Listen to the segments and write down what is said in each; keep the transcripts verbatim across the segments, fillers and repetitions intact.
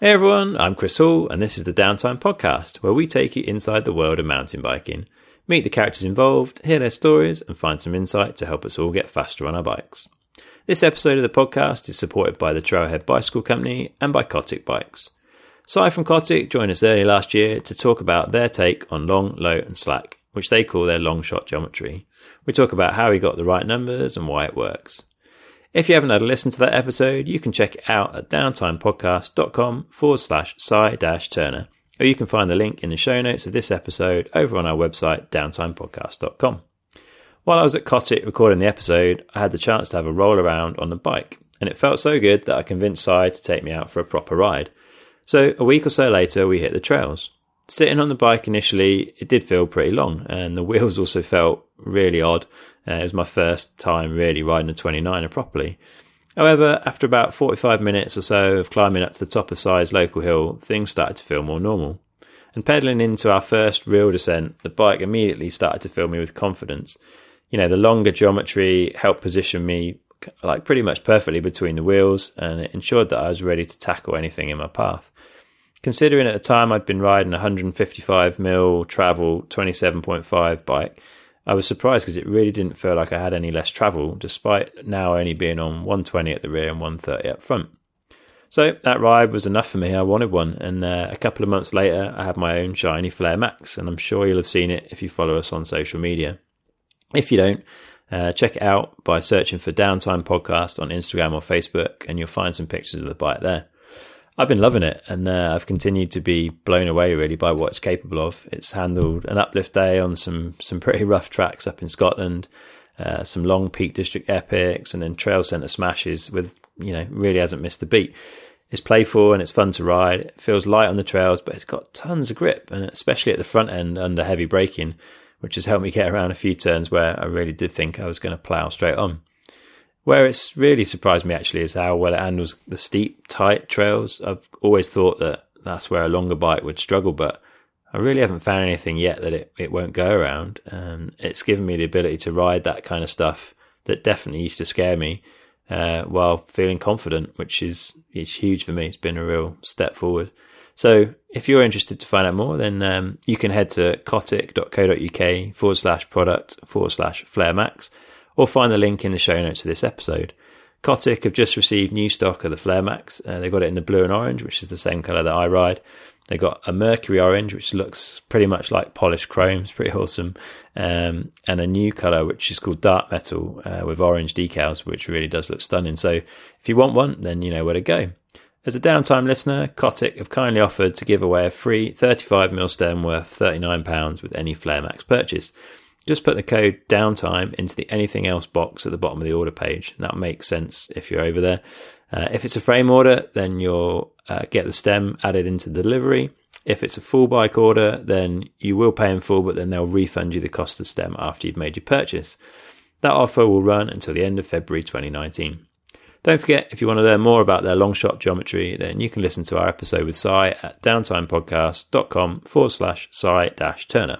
Hey everyone, I'm Chris Hall, and this is the Downtime Podcast, where we take you inside the world of mountain biking, meet the characters involved, hear their stories, and find some insight to help us all get faster on our bikes. This episode of the podcast is supported by the Trailhead Bicycle Company and by Cotic Bikes. Si from Cotic joined us early last year to talk about their take on long, low and slack, which they call their long shot geometry. We talk about how he got the right numbers and why it works. If you haven't had a listen to that episode, you can check it out at downtimepodcast.com forward slash Si dash Turner, or you can find the link in the show notes of this episode over on our website, downtimepodcast dot com. While I was at Cotic recording the episode, I had the chance to have a roll around on the bike, and it felt so good that I convinced Si to take me out for a proper ride. So a week or so later, we hit the trails. Sitting on the bike initially, it did feel pretty long, and the wheels also felt really odd. Uh, it was my first time really riding a twenty-niner properly. However, after about forty-five minutes or so of climbing up to the top of Si's local hill, things started to feel more normal. And pedalling into our first real descent, the bike immediately started to fill me with confidence. You know, the longer geometry helped position me like pretty much perfectly between the wheels, and it ensured that I was ready to tackle anything in my path. Considering at the time I'd been riding a one hundred fifty-five millimeter travel twenty-seven point five bike, I was surprised because it really didn't feel like I had any less travel, despite now only being on one twenty at the rear and one thirty up front. So that ride was enough for me. I wanted one, and uh, a couple of months later I had my own shiny Flare Max, and I'm sure you'll have seen it if you follow us on social media. If you don't, uh, check it out by searching for Downtime Podcast on Instagram or Facebook, and you'll find some pictures of the bike there. I've been loving it, and uh, I've continued to be blown away really by what it's capable of. It's handled an uplift day on some some pretty rough tracks up in Scotland, uh, some long Peak District epics, and then trail centre smashes with, you know, really hasn't missed a beat. It's playful and it's fun to ride. It feels light on the trails, but it's got tons of grip, and especially at the front end under heavy braking, which has helped me get around a few turns where I really did think I was going to plough straight on. Where it's really surprised me actually is how well it handles the steep, tight trails. I've always thought that that's where a longer bike would struggle, but I really haven't found anything yet that it, it won't go around. Um, it's given me the ability to ride that kind of stuff that definitely used to scare me uh, while feeling confident, which is, is huge for me. It's been a real step forward. So if you're interested to find out more, then um, you can head to cotic.co.uk forward slash product forward slash Flare Max, or find the link in the show notes of this episode. Cotic have just received new stock of the Flare Max. Uh, they got it in the blue and orange, which is the same colour that I ride. They got a mercury orange, which looks pretty much like polished chrome. It's pretty awesome. Um, and a new colour, which is called dark metal, uh, with orange decals, which really does look stunning. So if you want one, then you know where to go. As a Downtime listener, Cotic have kindly offered to give away a free thirty-five millimeter stem worth thirty-nine pounds with any Flare Max purchase. Just put the code DOWNTIME into the anything else box at the bottom of the order page. That makes sense if you're over there. Uh, if it's a frame order, then you'll uh, get the stem added into the delivery. If it's a full bike order, then you will pay in full, but then they'll refund you the cost of the stem after you've made your purchase. That offer will run until the end of February twenty nineteen. Don't forget, if you want to learn more about their long shot geometry, then you can listen to our episode with Si at downtimepodcast.com forward slash Si dash Turner.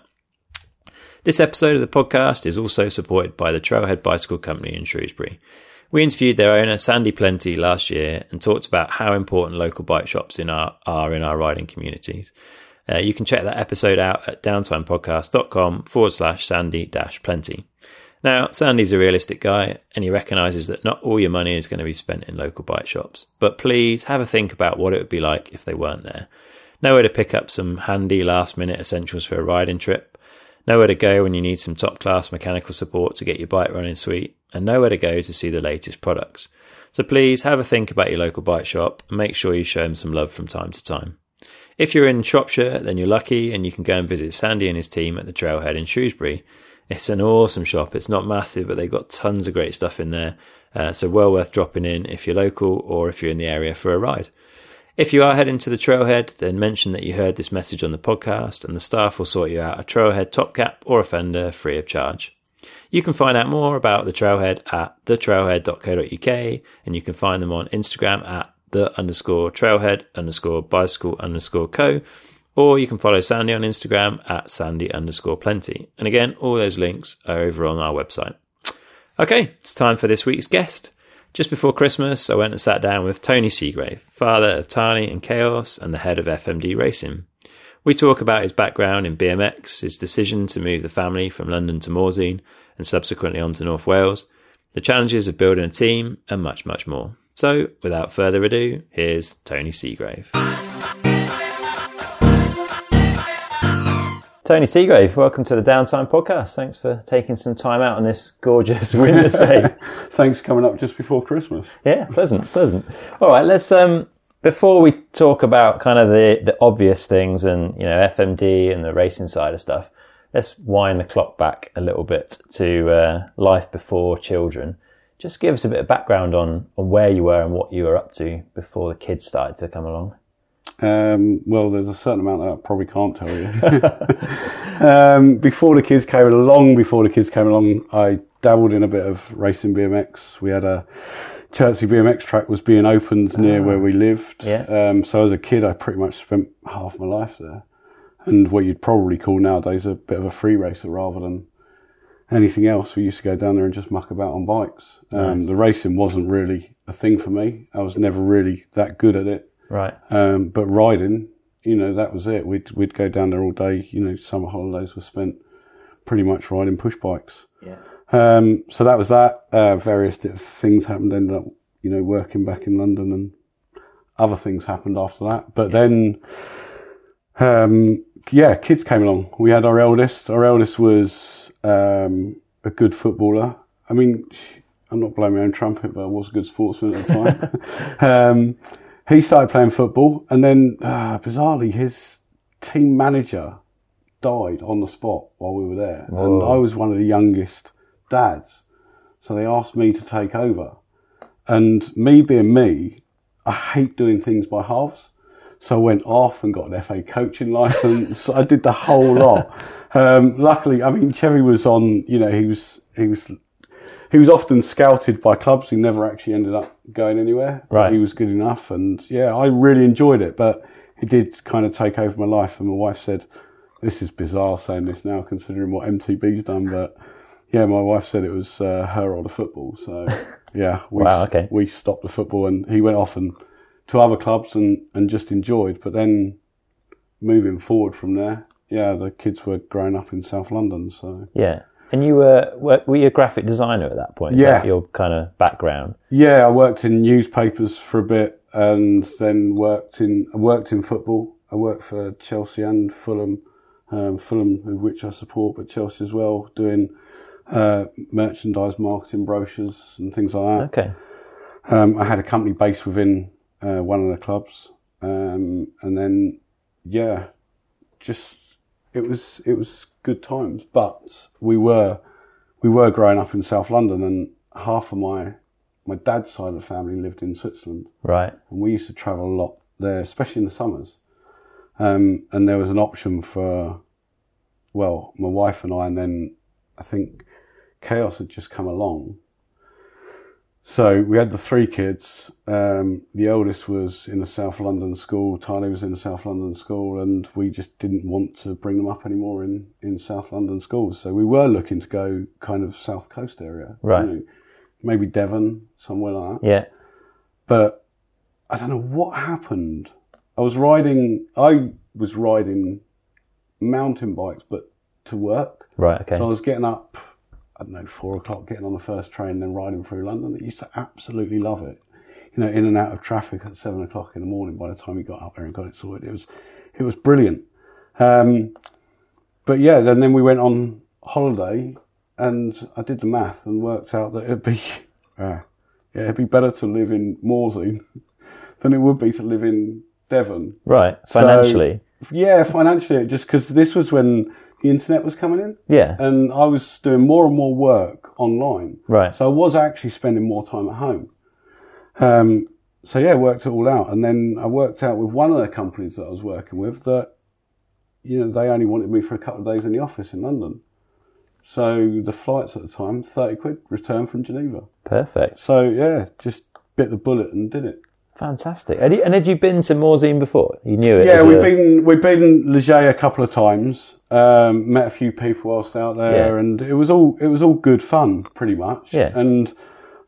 This episode of the podcast is also supported by the Trailhead Bicycle Company in Shrewsbury. We interviewed their owner, Sandy Plenty, last year and talked about how important local bike shops in our, are in our riding communities. Uh, you can check that episode out at downtimepodcast.com forward slash Sandy dash Plenty. Now, Sandy's a realistic guy, and he recognises that not all your money is going to be spent in local bike shops. But please have a think about what it would be like if they weren't there. Nowhere to pick up some handy last-minute essentials for a riding trip. Nowhere to go when you need some top-class mechanical support to get your bike running sweet, and nowhere to go to see the latest products. So please have a think about your local bike shop and make sure you show them some love from time to time. If you're in Shropshire, then you're lucky and you can go and visit Sandy and his team at the Trailhead in Shrewsbury. It's an awesome shop. It's not massive, but they've got tons of great stuff in there, uh, so well worth dropping in if you're local or if you're in the area for a ride. If you are heading to the Trailhead, then mention that you heard this message on the podcast and the staff will sort you out a Trailhead top cap or a fender free of charge. You can find out more about the Trailhead at the trailhead dot co dot uk, and you can find them on Instagram at the underscore trailhead underscore bicycle underscore co, or you can follow Sandy on Instagram at Sandy underscore plenty. And again, all those links are over on our website. Okay, it's time for this week's guest. Just before Christmas, I went and sat down with Tony Seagrave, father of Tani and Chaos and the head of F M D Racing. We talk about his background in B M X, his decision to move the family from London to Morzine and subsequently on to North Wales, the challenges of building a team, and much, much more. So, without further ado, here's Tony Seagrave. Tony Seagrave, welcome to the Downtime Podcast. Thanks for taking some time out on this gorgeous winter's day. Thanks for coming up just before Christmas. Yeah, pleasant, pleasant. All right, let's, um, before we talk about kind of the, the obvious things and, you know, F M D and the racing side of stuff, let's wind the clock back a little bit to uh, life before children. Just give us a bit of background on, on where you were and what you were up to before the kids started to come along. Um, well, there's a certain amount that I probably can't tell you. um, before the kids came along, before the kids came along, I dabbled in a bit of racing B M X. We had a Chertsey B M X track was being opened near oh. where we lived. Yeah. Um, so as a kid, I pretty much spent half my life there. And what you'd probably call nowadays a bit of a free racer rather than anything else. We used to go down there and just muck about on bikes. Um, nice. The racing wasn't really a thing for me. I was never really that good at it. Right. Um, but riding, you know, that was it. We'd we'd go down there all day. You know, summer holidays were spent pretty much riding push bikes. Yeah. Um, so that was that. Uh, various things happened. Ended up, you know, working back in London, and other things happened after that. But yeah. then, um, yeah, kids came along. We had our eldest. Our eldest was um, a good footballer. I mean, I'm not blowing my own trumpet, but I was a good sportsman at the time. um, He started playing football, and then, uh, bizarrely, his team manager died on the spot while we were there. Whoa. And I was one of the youngest dads. So they asked me to take over. And me being me, I hate doing things by halves. So I went off and got an F A coaching licence. I did the whole lot. Um, luckily, I mean, Cherry was on, you know, he was, he was... He was often scouted by clubs. He never actually ended up going anywhere. Right. He was good enough. And yeah, I really enjoyed it. But it did kind of take over my life. And my wife said, this is bizarre saying this now, considering what M T B's done. But yeah, my wife said it was uh, her or the football. So yeah, we, wow, okay. we stopped the football, and he went off and to other clubs and, and just enjoyed. But then moving forward from there, yeah, the kids were growing up in South London. So yeah. And you were were you a graphic designer at that point? Is yeah. that your kind of background? Yeah, I worked in newspapers for a bit, and then worked in I worked in football. I worked for Chelsea and Fulham, um, Fulham, which I support, but Chelsea as well, doing uh, merchandise, marketing, brochures, and things like that. Okay. Um, I had a company based within uh, one of the clubs, um, and then yeah, just it was it was. good times, but we were we were growing up in South London, and half of my my dad's side of the family lived in Switzerland. Right. And we used to travel a lot there, especially in the summers. Um, and there was an option for, well, my wife and I, and then I think Chaos had just come along. So we had the three kids. Um, the eldest was in a South London school. Tyler was in a South London school, and we just didn't want to bring them up anymore in, in South London schools. So we were looking to go kind of South Coast area. Right. You know, maybe Devon, somewhere like that. Yeah. But I don't know what happened. I was riding, I was riding mountain bikes, but to work. Right, okay. So I was getting up, I don't know, four o'clock, getting on the first train, then riding through London. I used to absolutely love it. You know, in and out of traffic at seven o'clock in the morning. By the time we got up there and got it sorted, it was, it was brilliant. Um, but yeah, then then we went on holiday, and I did the math and worked out that it'd be, uh, yeah, it'd be better to live in Morzine than it would be to live in Devon. Right, financially. So, yeah, financially, just because this was when the internet was coming in. Yeah. And I was doing more and more work online. Right. So I was actually spending more time at home. Um, so yeah, worked it all out. And then I worked out with one of the companies that I was working with that, you know, they only wanted me for a couple of days in the office in London. So the flights at the time, thirty quid, return from Geneva. Perfect. So yeah, just bit the bullet and did it. Fantastic. And had you been to Morzine before? You knew it? Yeah, we've a... been we've been Leger a couple of times. Um, met a few people whilst out there, yeah. and it was all it was all good fun, pretty much. Yeah. And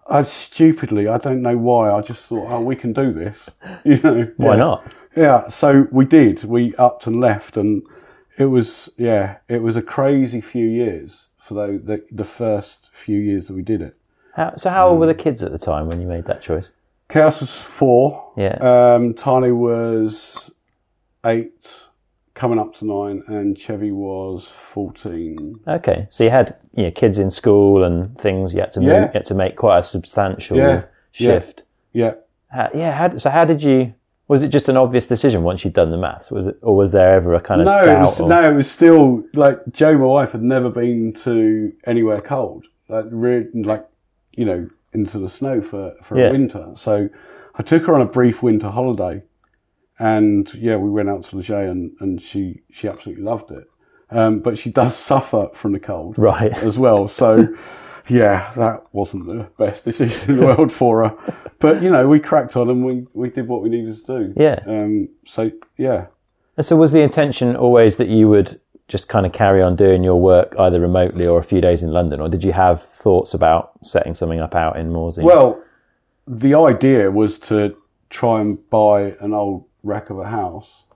I stupidly, I don't know why, I just thought, oh, we can do this. You know, why yeah. not? Yeah, so we did. We upped and left, and it was, yeah, it was a crazy few years for the the, the first few years that we did it. How, so how old were the kids at the time when you made that choice? Chaos was four. Yeah. Um, Tani was eight, coming up to nine, and Chevy was fourteen. Okay, so you had you know kids in school and things. You had to move, Yeah. you had to make quite a substantial Yeah. shift. Yeah. How, yeah. How, so how did you? Was it just an obvious decision once you'd done the maths? Was it, or was there ever a kind of No, doubt? it was, or... no, it was still like Joe, my wife, had never been to anywhere cold, like really, like you know, into the snow for for Yeah. a winter. So I took her on a brief winter holiday, and yeah, we went out to Leger, and and she she absolutely loved it. Um, but she does suffer from the cold, Right. as well. So yeah, that wasn't the best decision in the world for her. But you know, we cracked on and we we did what we needed to do. Yeah. Um. So yeah. And so was the intention always that you would just kind of carry on doing your work either remotely or a few days in London, or did you have thoughts about setting something up out in Morsey? Well, the idea was to try and buy an old wreck of a house.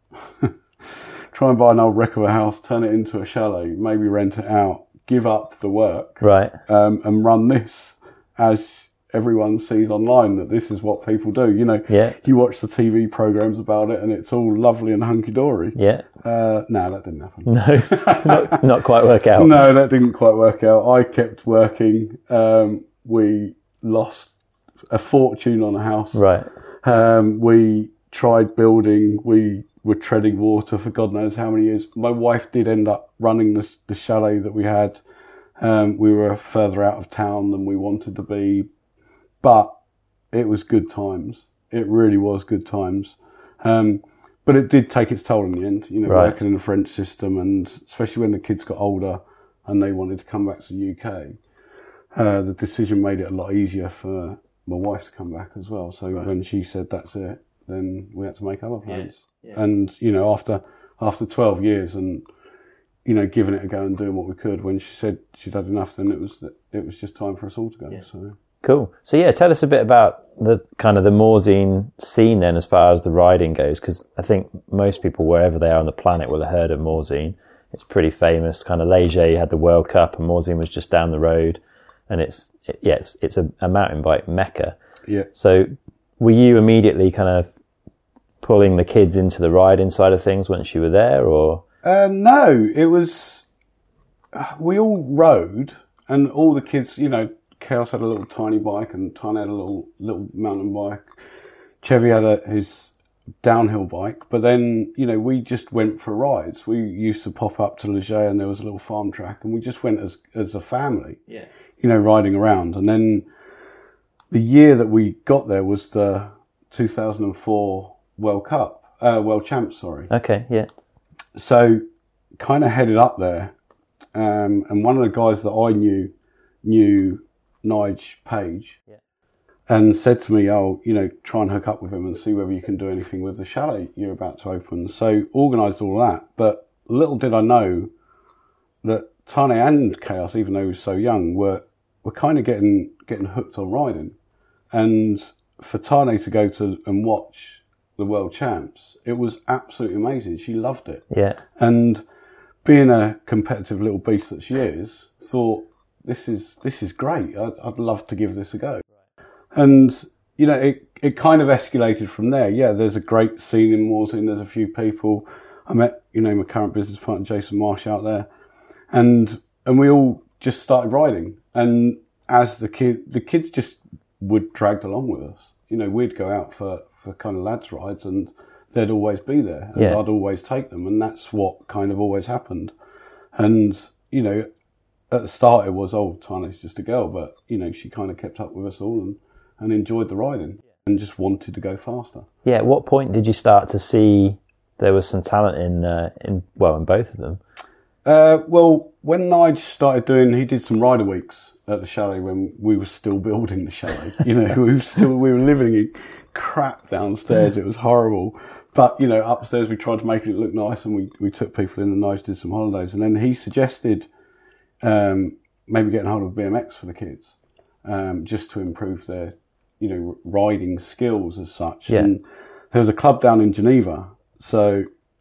Try and buy an old wreck of a house, turn it into a chalet, maybe rent it out, give up the work, Right. um, and run this as everyone sees online that this is what people do. You know, Yeah. you watch the T V programs about it and it's all lovely and hunky-dory. Yeah. Uh, no, that didn't happen. No, not, not quite work out. No, that didn't quite work out. I kept working. Um, we lost a fortune on a house. Right. Um, we tried building. We were treading water for God knows how many years. My wife did end up running the, the chalet that we had. Um, we were further out of town than we wanted to be, but it was good times. It really was good times. Um, but it did take its toll in the end, you know, Right. working in the French system, and especially when the kids got older and they wanted to come back to the U K, uh, the decision made it a lot easier for my wife to come back as well. So Right. when she said that's it, then we had to make other plans. Yeah. And, you know, after after twelve years and, you know, giving it a go and doing what we could, when she said she'd had enough, then it was it was just time for us all to go. Yeah. So Cool. So yeah, tell us a bit about the kind of the Morzine scene then, as far as the riding goes, because I think most people wherever they are on the planet will have heard of Morzine. It's pretty famous. Kind of Leger, you had the World Cup, and Morzine was just down the road, and it's it, yeah, it's, it's a, a mountain bike mecca. yeah. So were you immediately kind of pulling the kids into the riding side of things once you were there, or? Uh, no, it was, we all rode, and all the kids, you know, Chaos had a little tiny bike, and Tiny had a little little mountain bike. Chevy had a, his downhill bike, but then, you know, we just went for rides. We used to pop up to Leger, and there was a little farm track, and we just went as as a family, Yeah. you know, riding around. And then the year that we got there was the two thousand four World Cup, uh, World Champs, sorry. Okay, yeah. So kind of headed up there, um, and one of the guys that I knew knew Nige Page, Yeah. and said to me, oh, you know, try and hook up with him and see whether you can do anything with the chalet you're about to open. So organised all that, but little did I know that Tane and Chaos, even though he was so young, were were kind of getting getting hooked on riding. And for Tane to go to and watch the World Champs, it was absolutely amazing. She loved it. Yeah. And being a competitive little beast that she is, thought, this is this is great. I'd, I'd love to give this a go. Right. And, you know, it, it kind of escalated from there. Yeah, there's a great scene in Morzine. There's a few people. I met, you know, my current business partner, Jason Marsh, out there. And and we all just started riding. And as the kid, the kids just would dragged along with us. You know, we'd go out for, for kind of lads rides, and they'd always be there. And Yeah. I'd always take them. And that's what kind of always happened. And, you know, at the start it was, oh, Tana's just a girl, but, you know, she kind of kept up with us all and, and enjoyed the riding and just wanted to go faster. Yeah, at what point did you start to see there was some talent in, uh, in well, in both of them? Uh, well, when Nige started doing, he did some rider weeks at the chalet when we were still building the chalet. You know, we were still, we were living in crap downstairs. It was horrible. But, you know, upstairs we tried to make it look nice, and we, we took people in, and Nige did some holidays. And then he suggested um, maybe getting hold of B M X for the kids. um, just to improve their, you know, riding skills as such. Yeah. And there was a club down in Geneva. So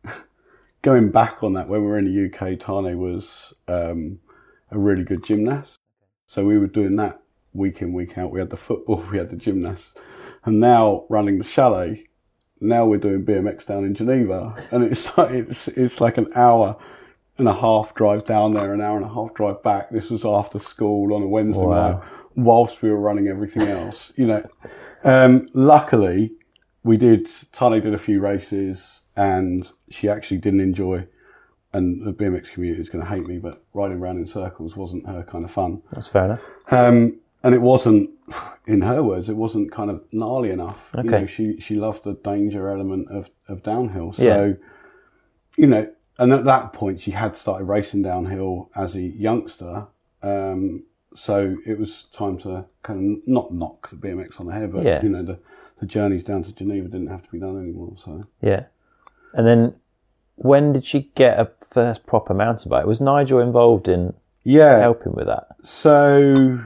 going back on that, when we were in the U K, Tane was um, a really good gymnast. So we were doing that week in, week out. We had the football, we had the gymnast. And now running the chalet, now we're doing B M X down in Geneva. And it's like, it's, it's like an hour and a half drive down there, an hour and a half drive back. This was after school on a Wednesday Wow. night, whilst we were running everything else. You know, um, luckily we did. Tani did a few races, and she actually didn't enjoy. And the B M X community is going to hate me, but riding around in circles wasn't her kind of fun. That's fair enough. Um, and it wasn't, in her words, it wasn't kind of gnarly enough. Okay. You know, she she loved the danger element of of downhill. So, Yeah. you know. And at that point, she had started racing downhill as a youngster. Um, so it was time to kind of not knock the B M X on the head, but, Yeah. you know, the, the journeys down to Geneva didn't have to be done anymore. So Yeah. And then when did she get a first proper mountain bike? Was Nigel involved in yeah. helping with that? So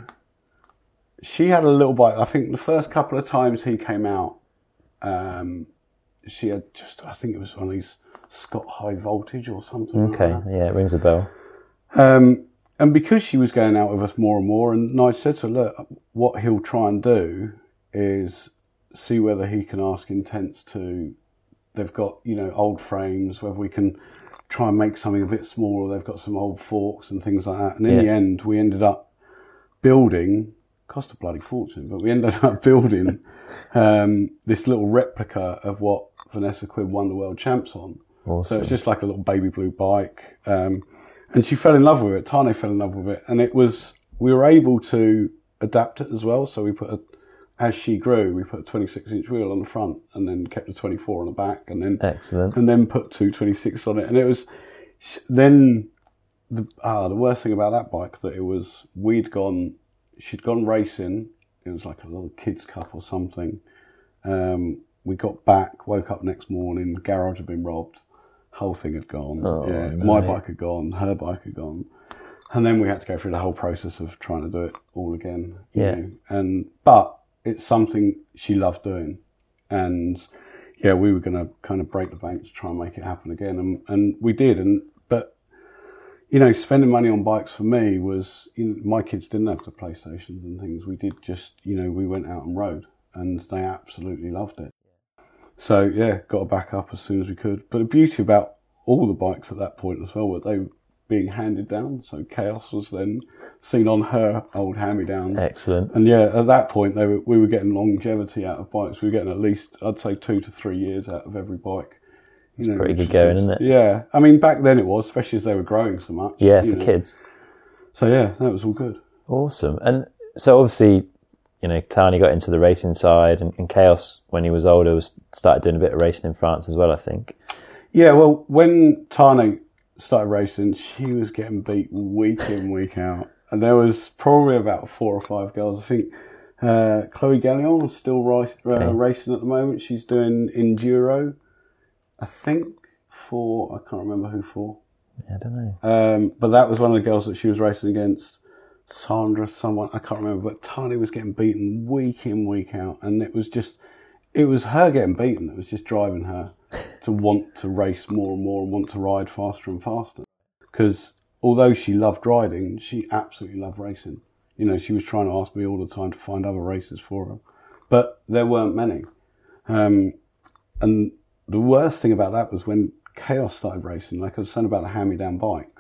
she had a little bike. I think the first couple of times he came out, um, she had just, I think it was one of these Scott High Voltage or something Okay, like that. yeah, it rings a bell. Um, and because she was going out with us more and more, and Nigel said to her, look, what he'll try and do is see whether he can ask Intense to, they've got, you know, old frames, whether we can try and make something a bit smaller. They've got some old forks and things like that. And in Yeah. the end, we ended up building, cost a bloody fortune, but we ended up building um, this little replica of what Vanessa Quibb won the world champs on. Awesome. So it's just like a little baby blue bike. Um, and she fell in love with it. Tane fell in love with it. And it was, we were able to adapt it as well. So we put a, as she grew, we put a twenty-six inch wheel on the front and then kept a twenty-four on the back and then, Excellent. and then put two twenty-six on it. And it was, then the, ah, the worst thing about that bike that it was, we'd gone, she'd gone racing. It was like a little kids cup or something. Um, we got back, woke up next morning, the garage had been robbed. Whole thing had gone. Oh, yeah, no. my bike had gone, her bike had gone, and then we had to go through the whole process of trying to do it all again. You Yeah. know? And but it's something she loved doing, and yeah, we were going to kind of break the bank to try and make it happen again, and and we did. And but you know, spending money on bikes for me was, you know, my kids didn't have the PlayStations and things. We did just, you know, we went out and rode, and they absolutely loved it. So yeah, got a back up as soon as we could. But the beauty about all the bikes at that point as well were they were being handed down. So Chaos was then seen on her old hand-me-downs. Excellent. And yeah, at that point they were, we were getting longevity out of bikes. We were getting at least, I'd say, two to three years out of every bike. It's pretty good going, isn't it? Yeah. I mean, back then it was, especially as they were growing so much. Yeah, you for know. kids. So yeah, that was all good. Awesome. And so obviously, you know, Tani got into the racing side, and, and Chaos, when he was older, was started doing a bit of racing in France as well, I think. Yeah, well, when Tani started racing, she was getting beat week in, week out. And there was probably about four or five girls. I think uh, Chloe Gallion is still ri- uh, Okay. racing at the moment. She's doing Enduro, I think, for, I can't remember who for. Yeah, I don't know. Um, but that was one of the girls that she was racing against. Sandra, someone, I can't remember, but Tani was getting beaten week in, week out. And it was just, it was her getting beaten that was just driving her to want to race more and more and want to ride faster and faster. Because although she loved riding, she absolutely loved racing. You know, she was trying to ask me all the time to find other races for her. But there weren't many. Um, and the worst thing about that was when Chaos started racing, like I was saying about the hand-me-down bikes.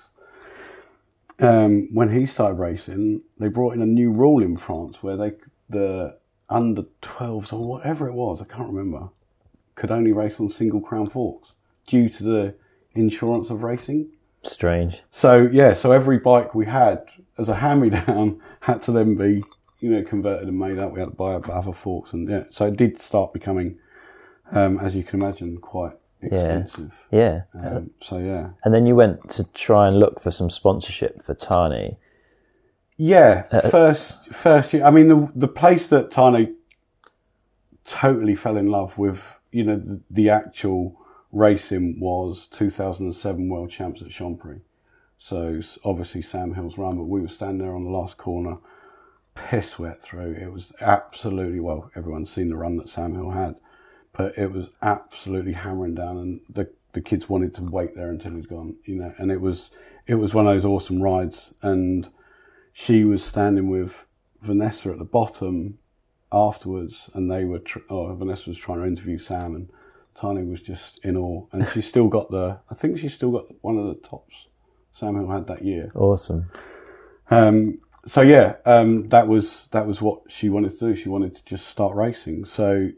Um, when he started racing, they brought in a new rule in France where they the under twelves or whatever it was, I can't remember, could only race on single crown forks due to the insurance of racing. Strange. So yeah, so every bike we had as a hand-me-down had to then be, you know, converted and made up. We had to buy other forks, and yeah, so it did start becoming, um, as you can imagine, quite expensive. Yeah. Um, so yeah. And then you went to try and look for some sponsorship for Tani. Yeah, Uh, first first year. I mean, the the place that Tani totally fell in love with, you know, the, the actual racing was two thousand seven World Champs at Chantpry. So obviously Sam Hill's run, but we were standing there on the last corner, piss wet through. It was absolutely, well, everyone's seen the run that Sam Hill had, but it was absolutely hammering down, and the the kids wanted to wait there until he'd gone, you know. And it was it was one of those awesome rides, and she was standing with Vanessa at the bottom afterwards, and they were tr- oh, Vanessa was trying to interview Sam, and Tani was just in awe, and she still got the I think she still got one of the tops Sam Hill had that year. Awesome. Um, so yeah, um, that was that was what she wanted to do. She wanted to just start racing. So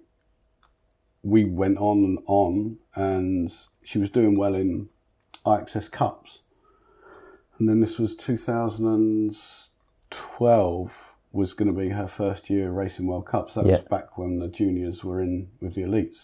we went on and on, and she was doing well in I X S Cups. And then this was two thousand twelve was going to be her first year racing World Cups. That yeah. was back when the juniors were in with the elites.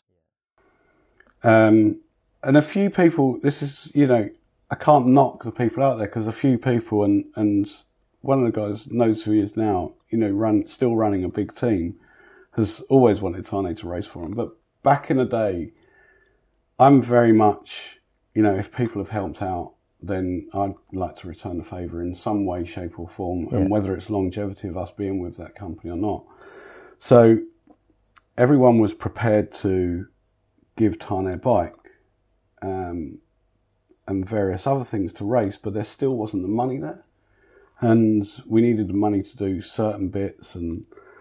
Um, and a few people, this is, you know, I can't knock the people out there, because a few people, and, and one of the guys knows who he is now, you know, run still running a big team, has always wanted Tani to race for him. But back in the day, I'm very much, you know, if people have helped out, then I'd like to return the favour in some way, shape or form, yeah. and whether it's longevity of us being with that company or not. So everyone was prepared to give Tani a bike um, and various other things to race, but there still wasn't the money there. And we needed the money to do certain bits, and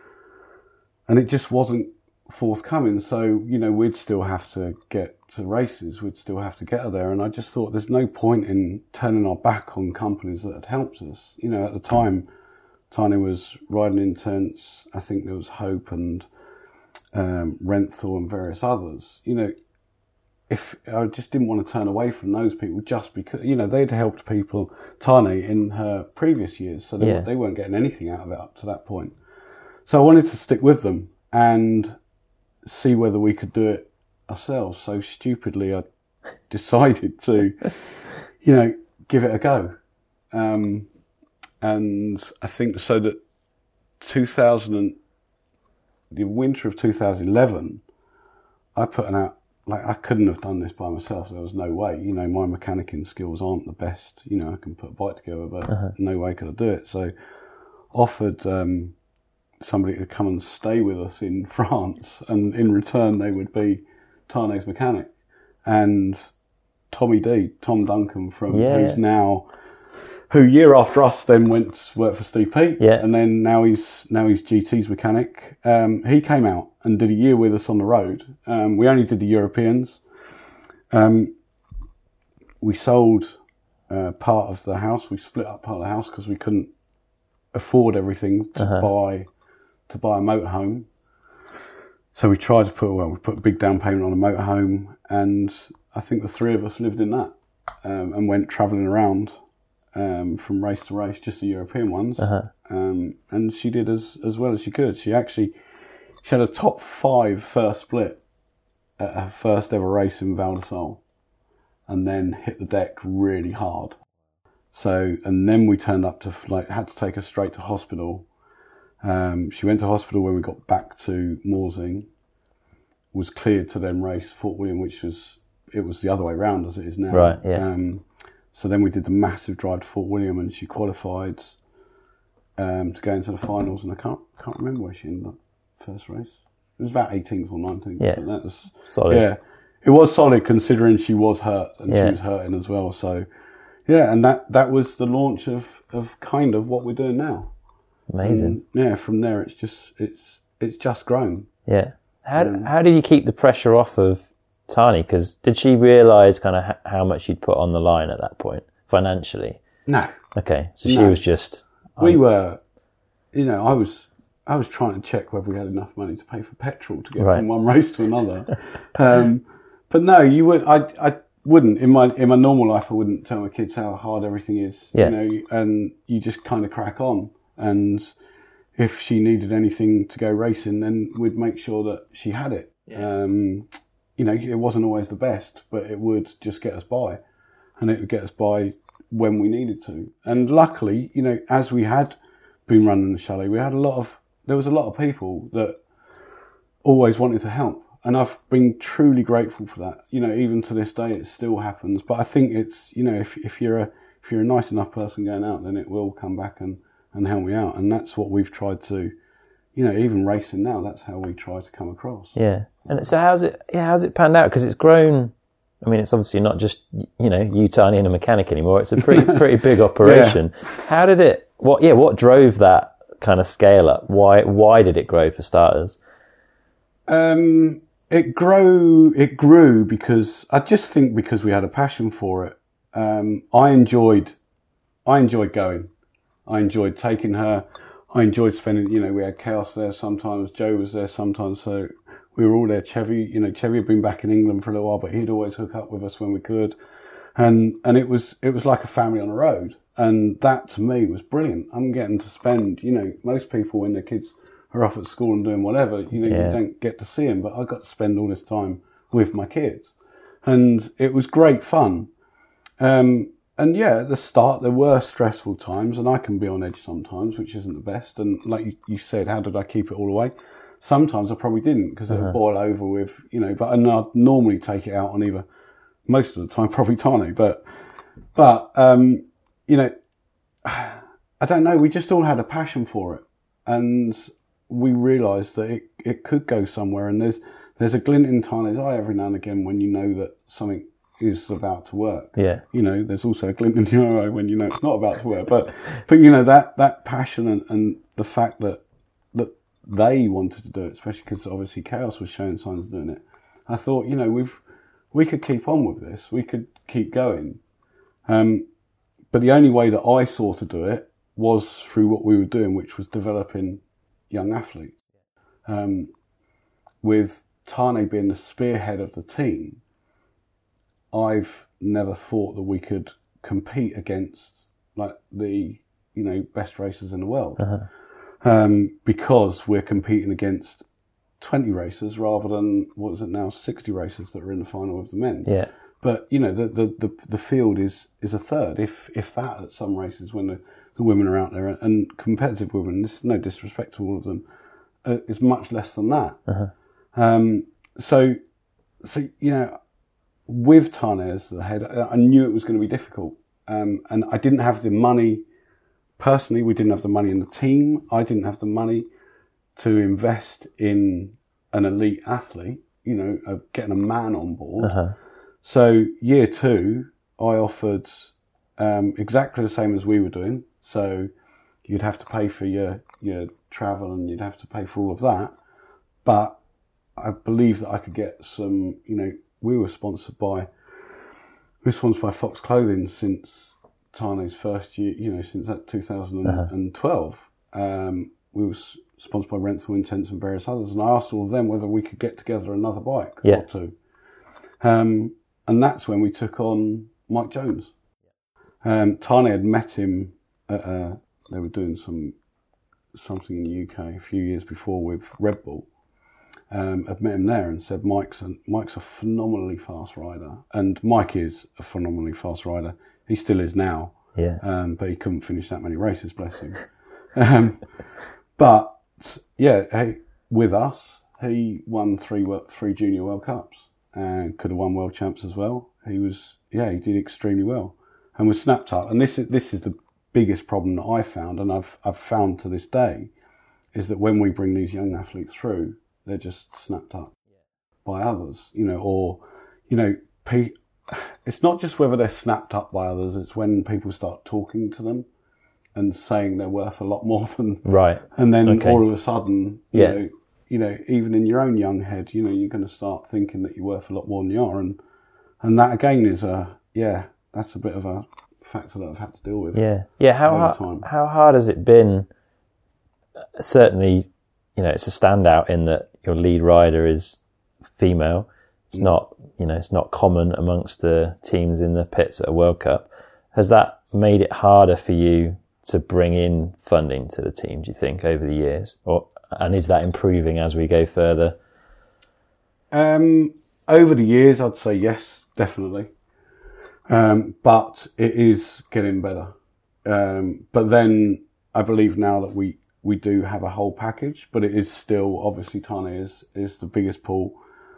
and it just wasn't forthcoming. So, you know, we'd still have to get to races, we'd still have to get her there. And I just thought there's no point in turning our back on companies that had helped us. You know, at the time, Tani was riding Intense, I think there was Hope and um, Renthal and various others. You know, if I just didn't want to turn away from those people just because, you know, they'd helped people, Tani, in her previous years, so they, yeah. they weren't getting anything out of it up to that point. So I wanted to stick with them and see whether we could do it ourselves. So stupidly, I decided to, you know, give it a go. Um, and I think so that two thousand, the winter of two thousand eleven, I put an out, like, I couldn't have done this by myself. There was no way. You know, my mechanicking skills aren't the best. You know, I can put a bike together, but uh-huh. no way could I do it. So offered um, somebody to come and stay with us in France, and in return they would be Tani's mechanic. And Tommy D, Tom Duncan, from yeah, who's yeah. now, who year after us then went to work for Steve Pete, yeah. and then now he's now he's G T's mechanic. Um, he came out and did a year with us on the road. Um, we only did the Europeans. Um, we sold uh, part of the house. We split up part of the house because we couldn't afford everything to uh-huh. buy to buy a motorhome. So we tried to put well, we put a big down payment on a motorhome, and I think the three of us lived in that um, and went travelling around. Um, from race to race, just the European ones, uh-huh. um, and she did as as well as she could. She actually she had a top five first split at her first ever race in Val di Sole, and then hit the deck really hard. So, and then we turned up to like had to take her straight to hospital. Um, she went to hospital when we got back to Morzing. Was cleared to then race Fort William, which was it was the other way around as it is now. Right. Yeah. Um, So then we did the massive drive to Fort William, and she qualified um, to go into the finals. And I can't can't remember where she ended up first race. It was about eighteenth or nineteenth. Yeah, but that was solid. Yeah, it was solid considering she was hurt and yeah. she was hurting as well. So yeah, and that, that was the launch of, of kind of what we're doing now. Amazing. And yeah, from there it's just it's it's just grown. Yeah. How um, how did you keep the pressure off of Tani? Because did she realise kind of ha- how much you'd put on the line at that point financially? No. Okay, so she no. was just. We um, were, you know, I was I was trying to check whether we had enough money to pay for petrol to get right. from one race to another. um, but no, you would. I I wouldn't in my in my normal life. I wouldn't tell my kids how hard everything is. Yeah. You know, and you just kind of crack on. And if she needed anything to go racing, then we'd make sure that she had it. Yeah. Um, you know, it wasn't always the best, but it would just get us by, and it would get us by when we needed to. And luckily, you know, as we had been running the chalet, we had a lot of, there was a lot of people that always wanted to help. And I've been truly grateful for that. You know, even to this day, it still happens. But I think it's, you know, if if you're a, if you're a nice enough person going out, then it will come back and, and help me out. And that's what we've tried to, you know, even racing now, that's how we try to come across. Yeah. And so how's it, yeah, how's it panned out? Because it's grown, I mean, it's obviously not just, you know, you, Tiny, and a mechanic anymore. It's a pretty, pretty big operation. Yeah. How did it, what, yeah, what drove that kind of scale up? Why, why did it grow for starters? Um, it grew, it grew because, I just think because we had a passion for it. Um, I enjoyed, I enjoyed going. I enjoyed taking her. I enjoyed spending, you know, we had Chaos there sometimes, Joe was there sometimes, so we were all there. Chevy, you know, Chevy had been back in England for a little while, but he'd always hook up with us when we could. And, and it was, it was like a family on the road. And that to me was brilliant. I'm getting to spend, you know, most people when their kids are off at school and doing whatever, you know, yeah. you don't get to see them, but I got to spend all this time with my kids. And it was great fun. Um, And yeah, at the start there were stressful times, and I can be on edge sometimes, which isn't the best. And like you, you said, how did I keep it all away? Sometimes I probably didn't, because it would uh-huh. boil over with, you know. But and I'd normally take it out on either, most of the time, probably Tani. But but um, you know, I don't know. We just all had a passion for it, and we realised that it it could go somewhere. And there's there's a glint in Tani's eye every now and again when you know that something is about to work. Yeah. You know, there's also a glint in your eye when you know it's not about to work. But, but you know, that, that passion and, and the fact that, that they wanted to do it, especially because obviously Chaos was showing signs of doing it. I thought, you know, we've, we could keep on with this. We could keep going. Um, but the only way that I saw to do it was through what we were doing, which was developing young athletes. Um, with Tani being the spearhead of the team, I've never thought that we could compete against like the, you know, best racers in the world, uh-huh. um, because we're competing against twenty racers rather than, what is it now, sixty racers that are in the final with the men. Yeah. But you know, the the, the, the field is, is a third, if if that, at some races when the, the women are out there, and competitive women. This is no disrespect to all of them, uh, is much less than that. Uh-huh. Um, so so you know. With Tani as the head, I knew it was going to be difficult. Um, and I didn't have the money, personally, we didn't have the money in the team. I didn't have the money to invest in an elite athlete, you know, of getting a man on board. Uh-huh. So year two, I offered um, exactly the same as we were doing. So you'd have to pay for your, your travel and you'd have to pay for all of that. But I believe that I could get some, you know, we were sponsored by, we were sponsored by Fox Clothing since Tani's first year, you know, since that two thousand twelve. Uh-huh. Um, we were sponsored by Renthal Intense and various others, and I asked all of them whether we could get together another bike yeah. or two. Um, and that's when we took on Mike Jones. Um, Tani had met him at a, they were doing some something in the U K a few years before with Red Bull. Um, I've met him there and said, Mike's a, Mike's a phenomenally fast rider. And Mike is a phenomenally fast rider. He still is now. Yeah. Um, but he couldn't finish that many races, bless him. um, but, yeah, hey, with us, he won three three junior World Cups and could have won World Champs as well. He was, yeah, he did extremely well and was snapped up. And this is, this is the biggest problem that I found, and I've, I've found to this day, is that when we bring these young athletes through, they're just snapped up by others, you know, or, you know, pe- it's not just whether they're snapped up by others, it's when people start talking to them and saying they're worth a lot more than... Right. And then okay. all of a sudden, you yeah. know, you know, even in your own young head, you know, you're going to start thinking that you're worth a lot more than you are. And, and that again is a, yeah, that's a bit of a factor that I've had to deal with. Yeah. Yeah. How, hard, how hard has it been? Certainly, you know, it's a standout in that your lead rider is female. It's mm. not, you know, it's not common amongst the teams in the pits at a World Cup. Has that made it harder for you to bring in funding to the team, do you think, over the years? Or and is that improving as we go further? Um, over the years, I'd say yes, definitely. Um, but it is getting better. Um, but then I believe now that we, we do have a whole package, but it is still, obviously Tani is, is the biggest pool.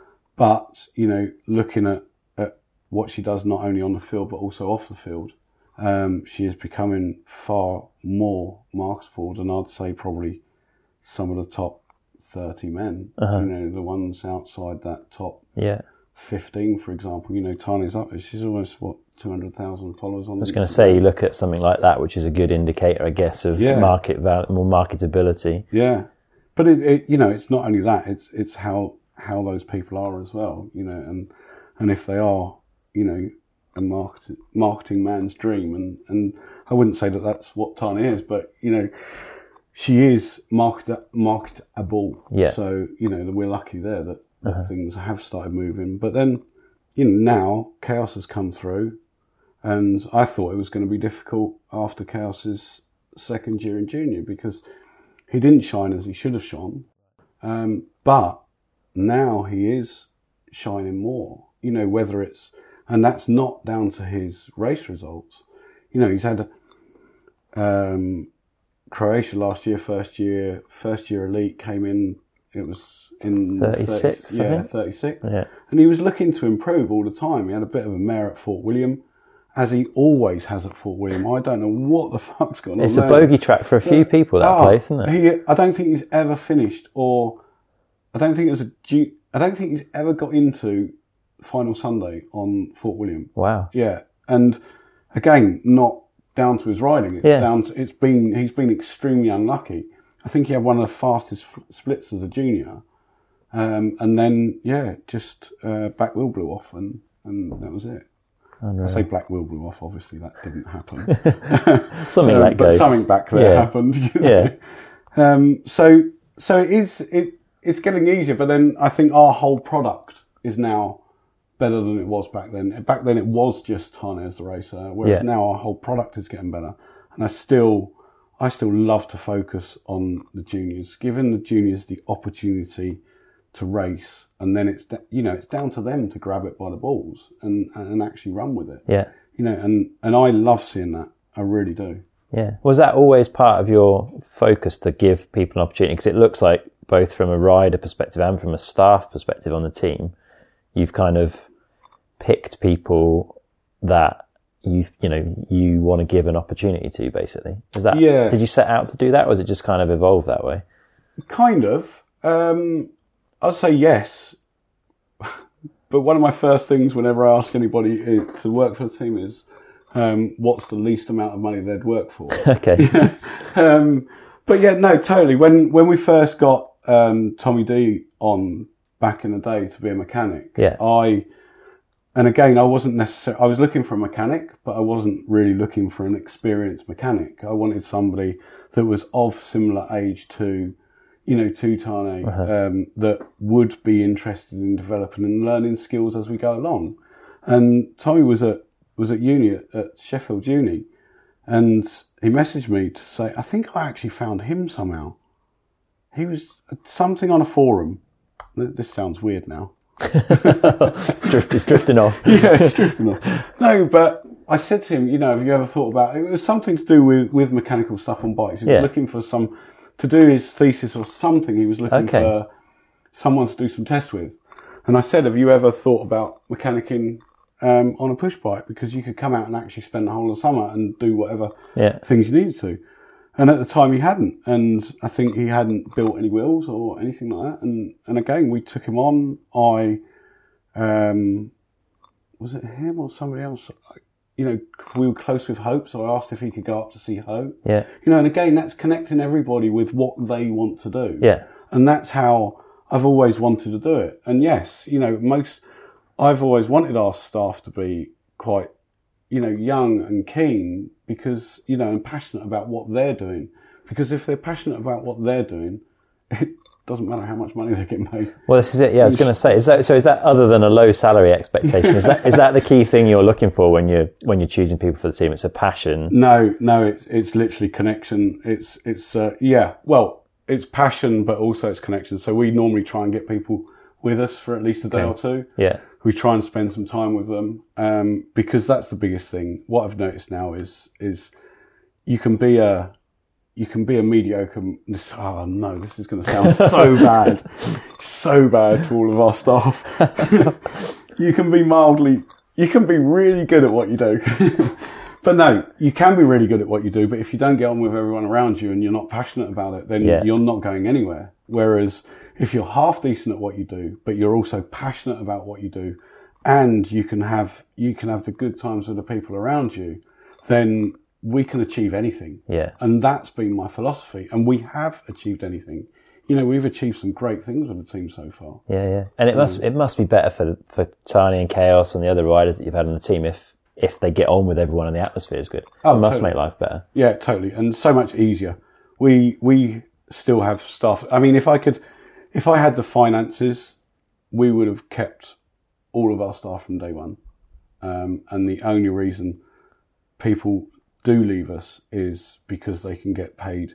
But, you know, looking at, at what she does not only on the field, but also off the field, um, she is becoming far more marketable than I'd say probably some of the top thirty men. Uh-huh. You know, the ones outside that top yeah. fifteen, for example. You know, Tanya's up there. She's almost, what, two hundred thousand followers on I was going to say, you look at something like that, which is a good indicator, I guess, of yeah. market value, more marketability. Yeah. But, it, it, you know, it's not only that, it's it's how how those people are as well, you know, and and if they are, you know, a market, marketing man's dream, and, and I wouldn't say that that's what Tanya is, but, you know, she is market, marketable. Yeah. So, you know, we're lucky there that, that uh-huh. things have started moving. But then, you know, now Chaos has come through, and I thought it was going to be difficult after Chaos's second year in junior because he didn't shine as he should have shone. Um, but now he is shining more, you know, whether it's, and that's not down to his race results. You know, he's had a, um, Croatia last year, first year, first year elite came in, it was in thirty-six, thirty, yeah, thirty-six. Yeah. And he was looking to improve all the time. He had a bit of a mare at Fort William, as he always has at Fort William. I don't know what the fuck's gone on It's there. a bogey track for a few but, people, that oh, place, isn't it? He, I don't think he's ever finished, or I don't think it was a. I don't think he's ever got into final Sunday on Fort William. Wow. Yeah, and again, not down to his riding. It's yeah. down to it's been he's been extremely unlucky. I think he had one of the fastest splits as a junior, um, and then yeah, just uh, back wheel blew off, and, and that was it. Unreal. I say black wheel blew off. Obviously, that didn't happen. something um, like but goes. something back there yeah. happened. You know? Yeah. Um, so so it is it it's getting easier, but then I think our whole product is now better than it was back then. Back then, it was just Tanya as the racer, whereas yeah. now our whole product is getting better. And I still, I still love to focus on the juniors, giving the juniors the opportunity to race, and then it's you know it's down to them to grab it by the balls and and actually run with it. Yeah, you know, and and I love seeing that. I really do. Yeah, was that always part of your focus to give people an opportunity? Because it looks like both from a rider perspective and from a staff perspective on the team, you've kind of picked people that you you know you want to give an opportunity to. Basically, is that yeah? Did you set out to do that, or was it just kind of evolved that way? Kind of. Um, I'd say yes, but one of my first things whenever I ask anybody to work for the team is, um, what's the least amount of money they'd work for? Okay. um, but yeah, no, totally. When when we first got um, Tommy D on back in the day to be a mechanic, yeah. I. And again, I wasn't necessarily, I was looking for a mechanic, but I wasn't really looking for an experienced mechanic. I wanted somebody that was of similar age to, you know, to Tane, uh-huh. um, that would be interested in developing and learning skills as we go along. And Tommy was at, was at uni, at, at Sheffield Uni, and he messaged me to say, I think I actually found him somehow. He was something on a forum. This sounds weird now. it's, drift, it's drifting off. Yeah, it's drifting off. No, but I said to him, you know, have you ever thought about it? It was something to do with, with mechanical stuff on bikes. He was yeah. looking for some, to do his thesis or something. He was looking okay. for someone to do some tests with. And I said, have you ever thought about mechanicking um, on a push bike? Because you could come out and actually spend the whole of the summer and do whatever yeah. things you needed to. And at the time he hadn't, and I think he hadn't built any wheels or anything like that. And, and again, we took him on. I, um, was it him or somebody else? You know, we were close with Hope, so I asked if he could go up to see Hope. Yeah. You know, and again, that's connecting everybody with what they want to do. Yeah. And that's how I've always wanted to do it. And yes, you know, most, I've always wanted our staff to be quite, you know, young and keen because, you know, and passionate about what they're doing. Because if they're passionate about what they're doing, it doesn't matter how much money they get made. Well, this is it. Yeah, I was going to say, is that so? Is that other than a low salary expectation? Is that is that the key thing you're looking for when you're when you're choosing people for the team? It's a passion. No, no, it's it's literally connection. It's it's uh, yeah. Well, it's passion, but also it's connection. So we normally try and get people with us for at least a day okay. or two. Yeah. We try and spend some time with them um, because that's the biggest thing. What I've noticed now is is you can be a you can be a mediocre. This, oh no, this is going to sound so bad, so bad to all of our staff. You can be mildly, you can be really good at what you do, but no, you can be really good at what you do, but if you don't get on with everyone around you and you're not passionate about it, then Yeah. you're not going anywhere. Whereas if you're half decent at what you do, but you're also passionate about what you do, and you can have you can have the good times with the people around you, then we can achieve anything. Yeah. And that's been my philosophy. And we have achieved anything. You know, we've achieved some great things with the team so far. Yeah, yeah. And it must it must be better for for Tiny and Chaos and the other riders that you've had on the team if if they get on with everyone and the atmosphere is good. Oh, it must totally. make life better. Yeah, totally. And so much easier. We we still have staff. I mean, if I could, if I had the finances, we would have kept all of our staff from day one. Um, and the only reason people do leave us is because they can get paid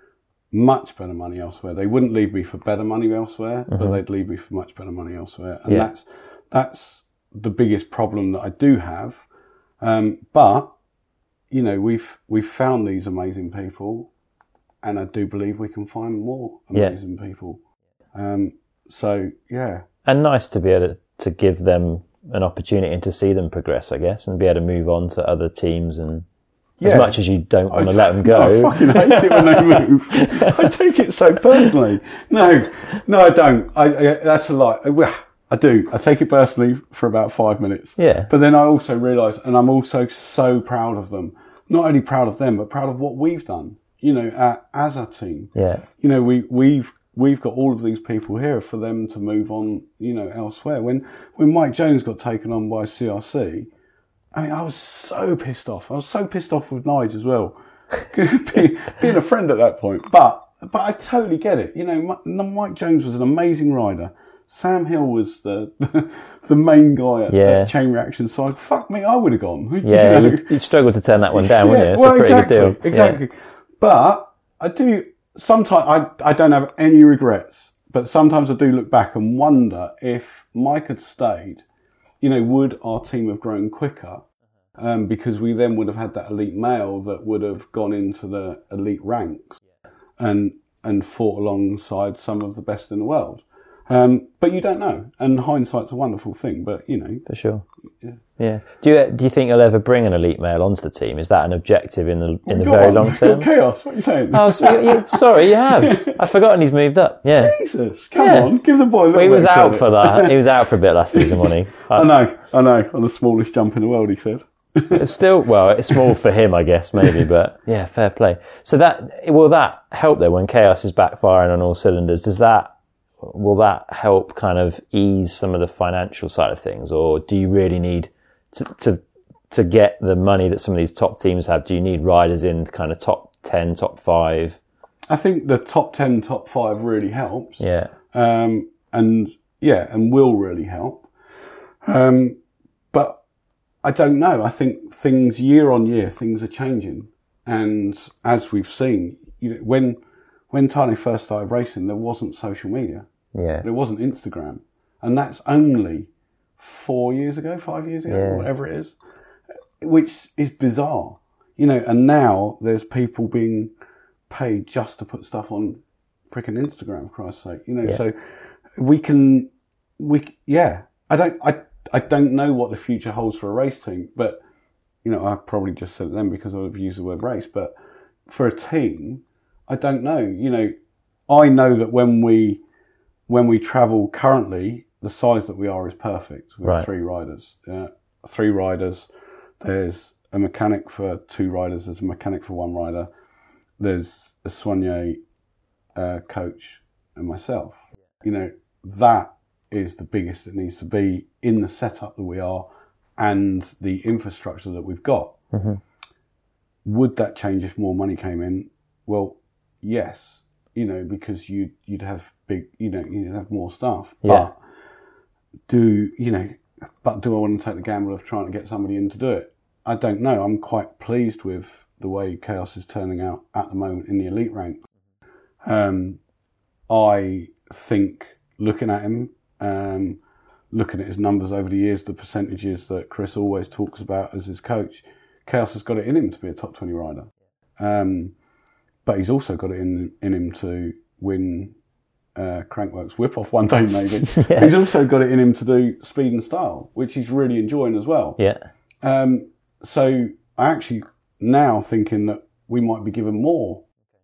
much better money elsewhere. They wouldn't leave me for better money elsewhere, mm-hmm. but they'd leave me for much better money elsewhere. And yeah. that's that's the biggest problem that I do have. Um, but you know, we've we've found these amazing people, and I do believe we can find more amazing yeah. people. Um, so yeah, and nice to be able to, to give them an opportunity and to see them progress, I guess, and be able to move on to other teams and. As yeah. much as you don't want to let them go. No, I fucking hate it when they move. I take it so personally. No, no, I don't. I, I that's a lie. I, I do. I take it personally for about five minutes. Yeah. But then I also realise, and I'm also so proud of them. Not only proud of them, but proud of what we've done. You know, uh, as a team. Yeah. You know, we we've we've got all of these people here for them to move on. You know, elsewhere. When when Mike Jones got taken on by C R C. I mean, I was so pissed off. I was so pissed off with Nige as well, being, being a friend at that point. But but I totally get it. You know, Mike Jones was an amazing rider. Sam Hill was the the main guy at, yeah. at Chain Reaction side. Fuck me, I would have gone. Yeah, you, you struggled to turn that one down, yeah, wouldn't you? It's well, a pretty exactly, good deal. Exactly. Yeah. But I do sometimes. I I don't have any regrets. But sometimes I do look back and wonder if Mike had stayed. You know, would our team have grown quicker? Um, because we then would have had that elite male that would have gone into the elite ranks and and fought alongside some of the best in the world. Um, but you don't know, and hindsight's a wonderful thing. But you know, for sure. Yeah. Yeah. Do you do you think you'll ever bring an elite male onto the team? Is that an objective in the in oh, the very on. long term? Chaos. What are you saying? Oh, so, you, sorry, you have. I've forgotten he's moved up. Yeah. Jesus, come yeah. on, give the boy a little well, he bit was of out credit. for that. He was out for a bit last season, wasn't he? I, I know, I know. On the smallest jump in the world, he said. It's still, well, it's small for him, I guess, maybe, but yeah, fair play. So that, will that help though when Chaos is backfiring on all cylinders? Does that, will that help kind of ease some of the financial side of things, or do you really need to, to, to get the money that some of these top teams have? Do you need riders in kind of top ten, top five? I think the top ten, top five really helps. Yeah. Um, and yeah, and will really help. Um, but I don't know. I think things year on year, things are changing, and as we've seen, you know, when when Tiny first started racing, there wasn't social media. Yeah, there wasn't Instagram, and that's only four years ago, five years ago, yeah. whatever it is, which is bizarre, you know. And now there's people being paid just to put stuff on freaking Instagram, for Christ's sake, you know. Yeah. So we can, we yeah. I don't I. I don't know what the future holds for a race team, but, you know, I probably just said it then because I've used the word race, but for a team, I don't know. You know, I know that when we, when we travel currently, the size that we are is perfect with right. three riders. Uh, three riders. There's a mechanic for two riders. There's a mechanic for one rider. There's a soigneur uh, coach and myself. You know, that is the biggest it needs to be in the setup that we are and the infrastructure that we've got. Mm-hmm. Would that change if more money came in? Well, yes, you know, because you'd, you'd have big, you know, you'd have more staff. Yeah. But do, you know, but do I want to take the gamble of trying to get somebody in to do it? I don't know. I'm quite pleased with the way Chaos is turning out at the moment in the elite rank. Um, I think looking at him, Um, looking at his numbers over the years, the percentages that Chris always talks about as his coach, Chaos has got it in him to be a top twenty rider. Um, but he's also got it in in him to win uh, Crankworks Whip-Off one day, maybe. yeah. He's also got it in him to do speed and style, which he's really enjoying as well. Yeah. Um, so I actually now thinking that we might be given more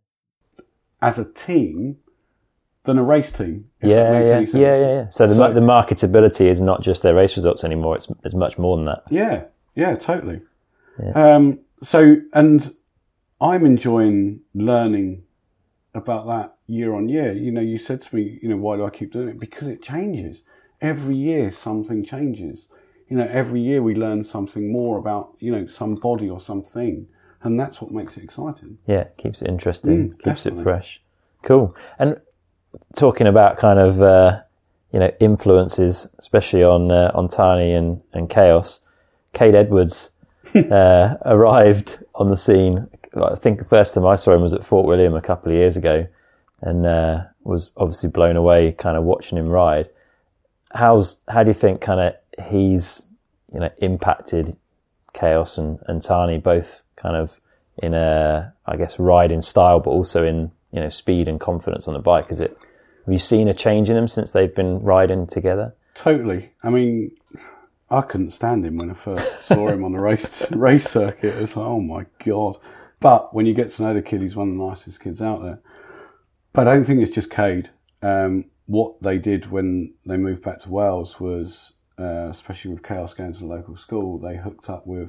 as a team than a race team. If Yeah, that makes yeah, any sense. yeah, yeah, yeah. So the So- the marketability is not just their race results anymore. It's it's much more than that. Yeah, yeah, totally. Yeah. Um, so, and I'm enjoying learning about that year on year. You know, you said to me, you know, why do I keep doing it? Because it changes. Every year something changes. You know, every year we learn something more about, you know, somebody or something. And that's what makes it exciting. Yeah, it keeps it interesting, Mm, keeps definitely. it fresh. Cool. And talking about kind of uh, you know influences, especially on uh, on Tiny and, and Chaos, Cade Edwards uh, arrived on the scene. I think the first time I saw him was at Fort William a couple of years ago, and uh, was obviously blown away, kind of watching him ride. How's how do you think kind of he's you know impacted Chaos and, and Tiny both kind of in a I guess riding style, but also in you know speed and confidence on the bike? Is it have you seen a change in them since they've been riding together? Totally. I mean, I couldn't stand him when I first saw him on the race race circuit. It was like, oh my God. But when you get to know the kid, he's one of the nicest kids out there. But I don't think it's just Cade. Um, what they did when they moved back to Wales was, uh, especially with Chaos going to the local school, they hooked up with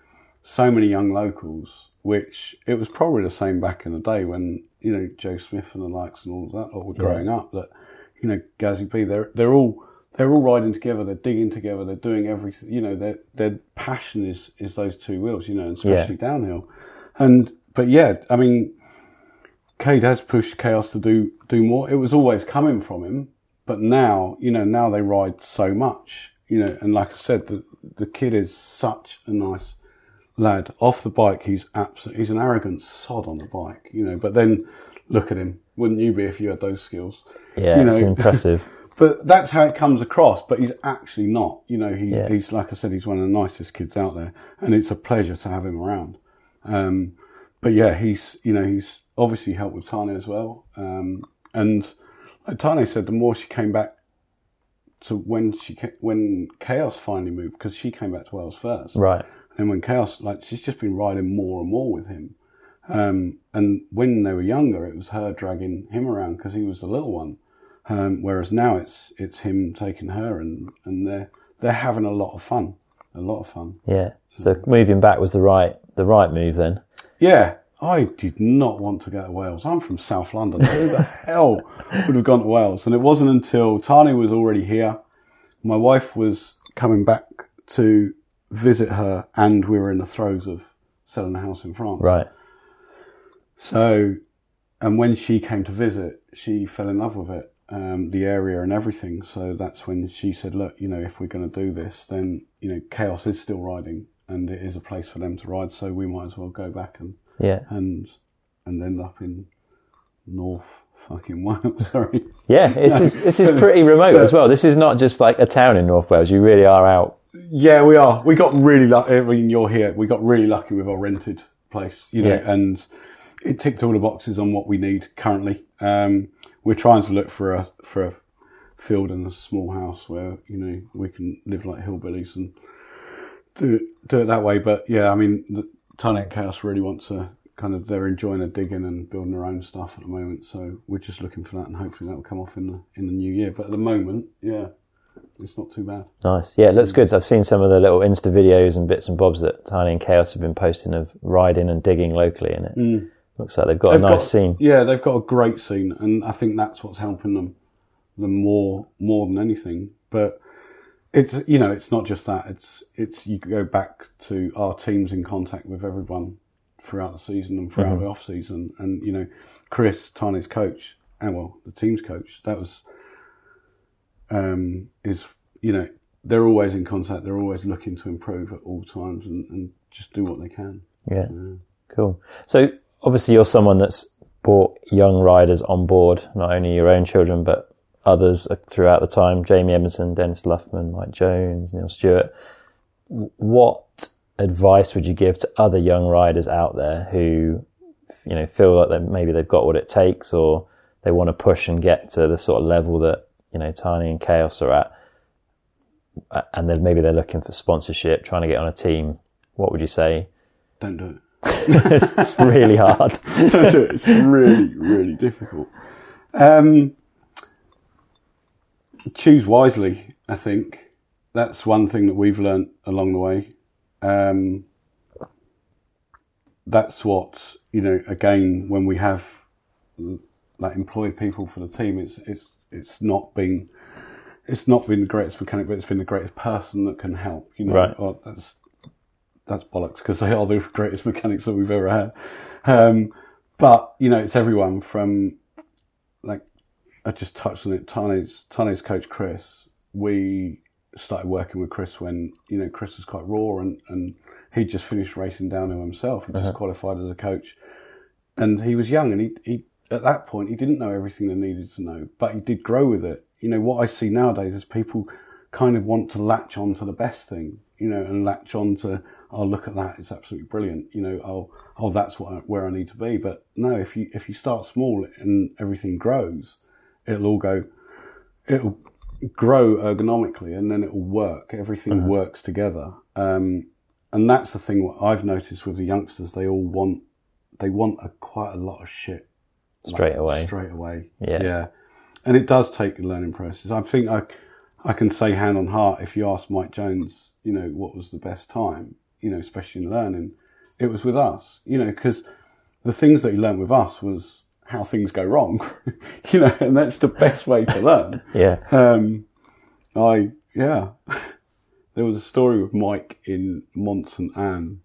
so many young locals, which it was probably the same back in the day when, you know, Joe Smith and the likes and all of that lot were growing Yeah. up, that, you know, Gazzy B, they're, they're all, they're all riding together, they're digging together, they're doing everything, you know, their, their passion is, is those two wheels, you know, and especially Yeah. downhill. And, but yeah, I mean, Cade has pushed Chaos to do, do more. It was always coming from him, but now, you know, now they ride so much, you know, and like I said, the, the kid is such a nice lad. Off the bike, he's absolutely, he's an arrogant sod on the bike, you know, but then look at him. Wouldn't you be if you had those skills? Yeah, You it's know, impressive. But that's how it comes across, but he's actually not, you know, he, Yeah. he's, like I said, he's one of the nicest kids out there, and it's a pleasure to have him around. Um, but yeah, he's, you know, he's obviously helped with Tane as well. Um, and like Tane said, the more she came back to when she, ca- when Chaos finally moved, because she came back to Wales first. Right. And when Chaos, like, she's just been riding more and more with him. Um, and when they were younger, it was her dragging him around because he was the little one. Um, whereas now it's it's him taking her, and, and they're they're having a lot of fun, a lot of fun. Yeah. So moving back was the right the right move then. Yeah, I did not want to go to Wales. I'm from South London. Who the hell would have gone to Wales? And it wasn't until Tani was already here. My wife was coming back to visit her, and we were in the throes of selling a house in France. Right. So, and when she came to visit, she fell in love with it, um, the area and everything. So that's when she said, look, you know, if we're going to do this, then, you know, Chaos is still riding and it is a place for them to ride. So we might as well go back and, Yeah. and, and end up in North fucking Wales. Sorry. Yeah, this is this is pretty remote as well. This is not just like a town in North Wales. You really are out. Yeah, we are. We got really lucky. I mean, you're here. We got really lucky with our rented place, you know, Yeah. and it ticked all the boxes on what we need currently. Um, we're trying to look for a for a field and a small house where, you know, we can live like hillbillies and do it, do it that way. But yeah, I mean, the Tiny Chaos really want to kind of, they're enjoying their digging and building their own stuff at the moment. So we're just looking for that, and hopefully that will come off in the in the new year. But at the moment, yeah, it's not too bad. Nice. Yeah, it looks good. I've seen some of the little Insta videos and bits and bobs that Tiny and Chaos have been posting of riding and digging locally, and it Mm. looks like they've got They've a nice got- scene. Yeah, they've got a great scene, and I think that's what's helping them, them more more than anything. But it's, you know, it's not just that. It's it's you go back to our teams in contact with everyone throughout the season and throughout Mhm. the off season, and you know, Chris, Tiny's coach, and well, the team's coach, that was um, is you know, they're always in contact. They're always looking to improve at all times and, and just do what they can. Yeah. Yeah. Cool. So obviously you're someone that's brought young riders on board, not only your own children, but others throughout the time. Jamie Emerson, Dennis Luffman, Mike Jones, Neil Stewart. What advice would you give to other young riders out there who, you know, feel like they maybe they've got what it takes, or they want to push and get to the sort of level that, you know, Tiny and Chaos are at, and then maybe they're looking for sponsorship, trying to get on a team? What would you say don't do it. It's just really hard. Don't do it. It's really, really difficult. Um, choose wisely, I think. That's one thing that we've learnt along the way. Um, that's what, you know, again, when we have like employed people for the team, it's it's it's not been it's not been the greatest mechanic, but it's been the greatest person that can help. You know, right. Or that's that's bollocks because they are the greatest mechanics that we've ever had. Um, but you know, it's everyone from like I just touched on it. Tane's Tane's coach Chris. We started working with Chris when you know Chris was quite raw and and he just finished racing downhill himself. He just uh-huh. qualified as a coach, and he was young and he he. At that point, he didn't know everything they needed to know, but he did grow with it. You know, what I see nowadays is people kind of want to latch on to the best thing, you know, and latch on to, oh, look at that, it's absolutely brilliant. You know, oh, oh, that's what I, where I need to be. But no, if you if you start small and everything grows, it'll all go, it'll grow ergonomically and then it'll work. Everything uh-huh. works together. Um, and that's the thing what I've noticed with the youngsters, they all want, they want a, quite a lot of shit. Straight like, away. Straight away. Yeah. Yeah. And it does take a learning process. I think I, I can say hand on heart, if you ask Mike Jones, you know, what was the best time, you know, especially in learning, it was with us, you know, because the things that he learned with us was how things go wrong, you know, and that's the best way to learn. Yeah. Um, I, yeah. There was a story with Mike in Mont Saint Anne.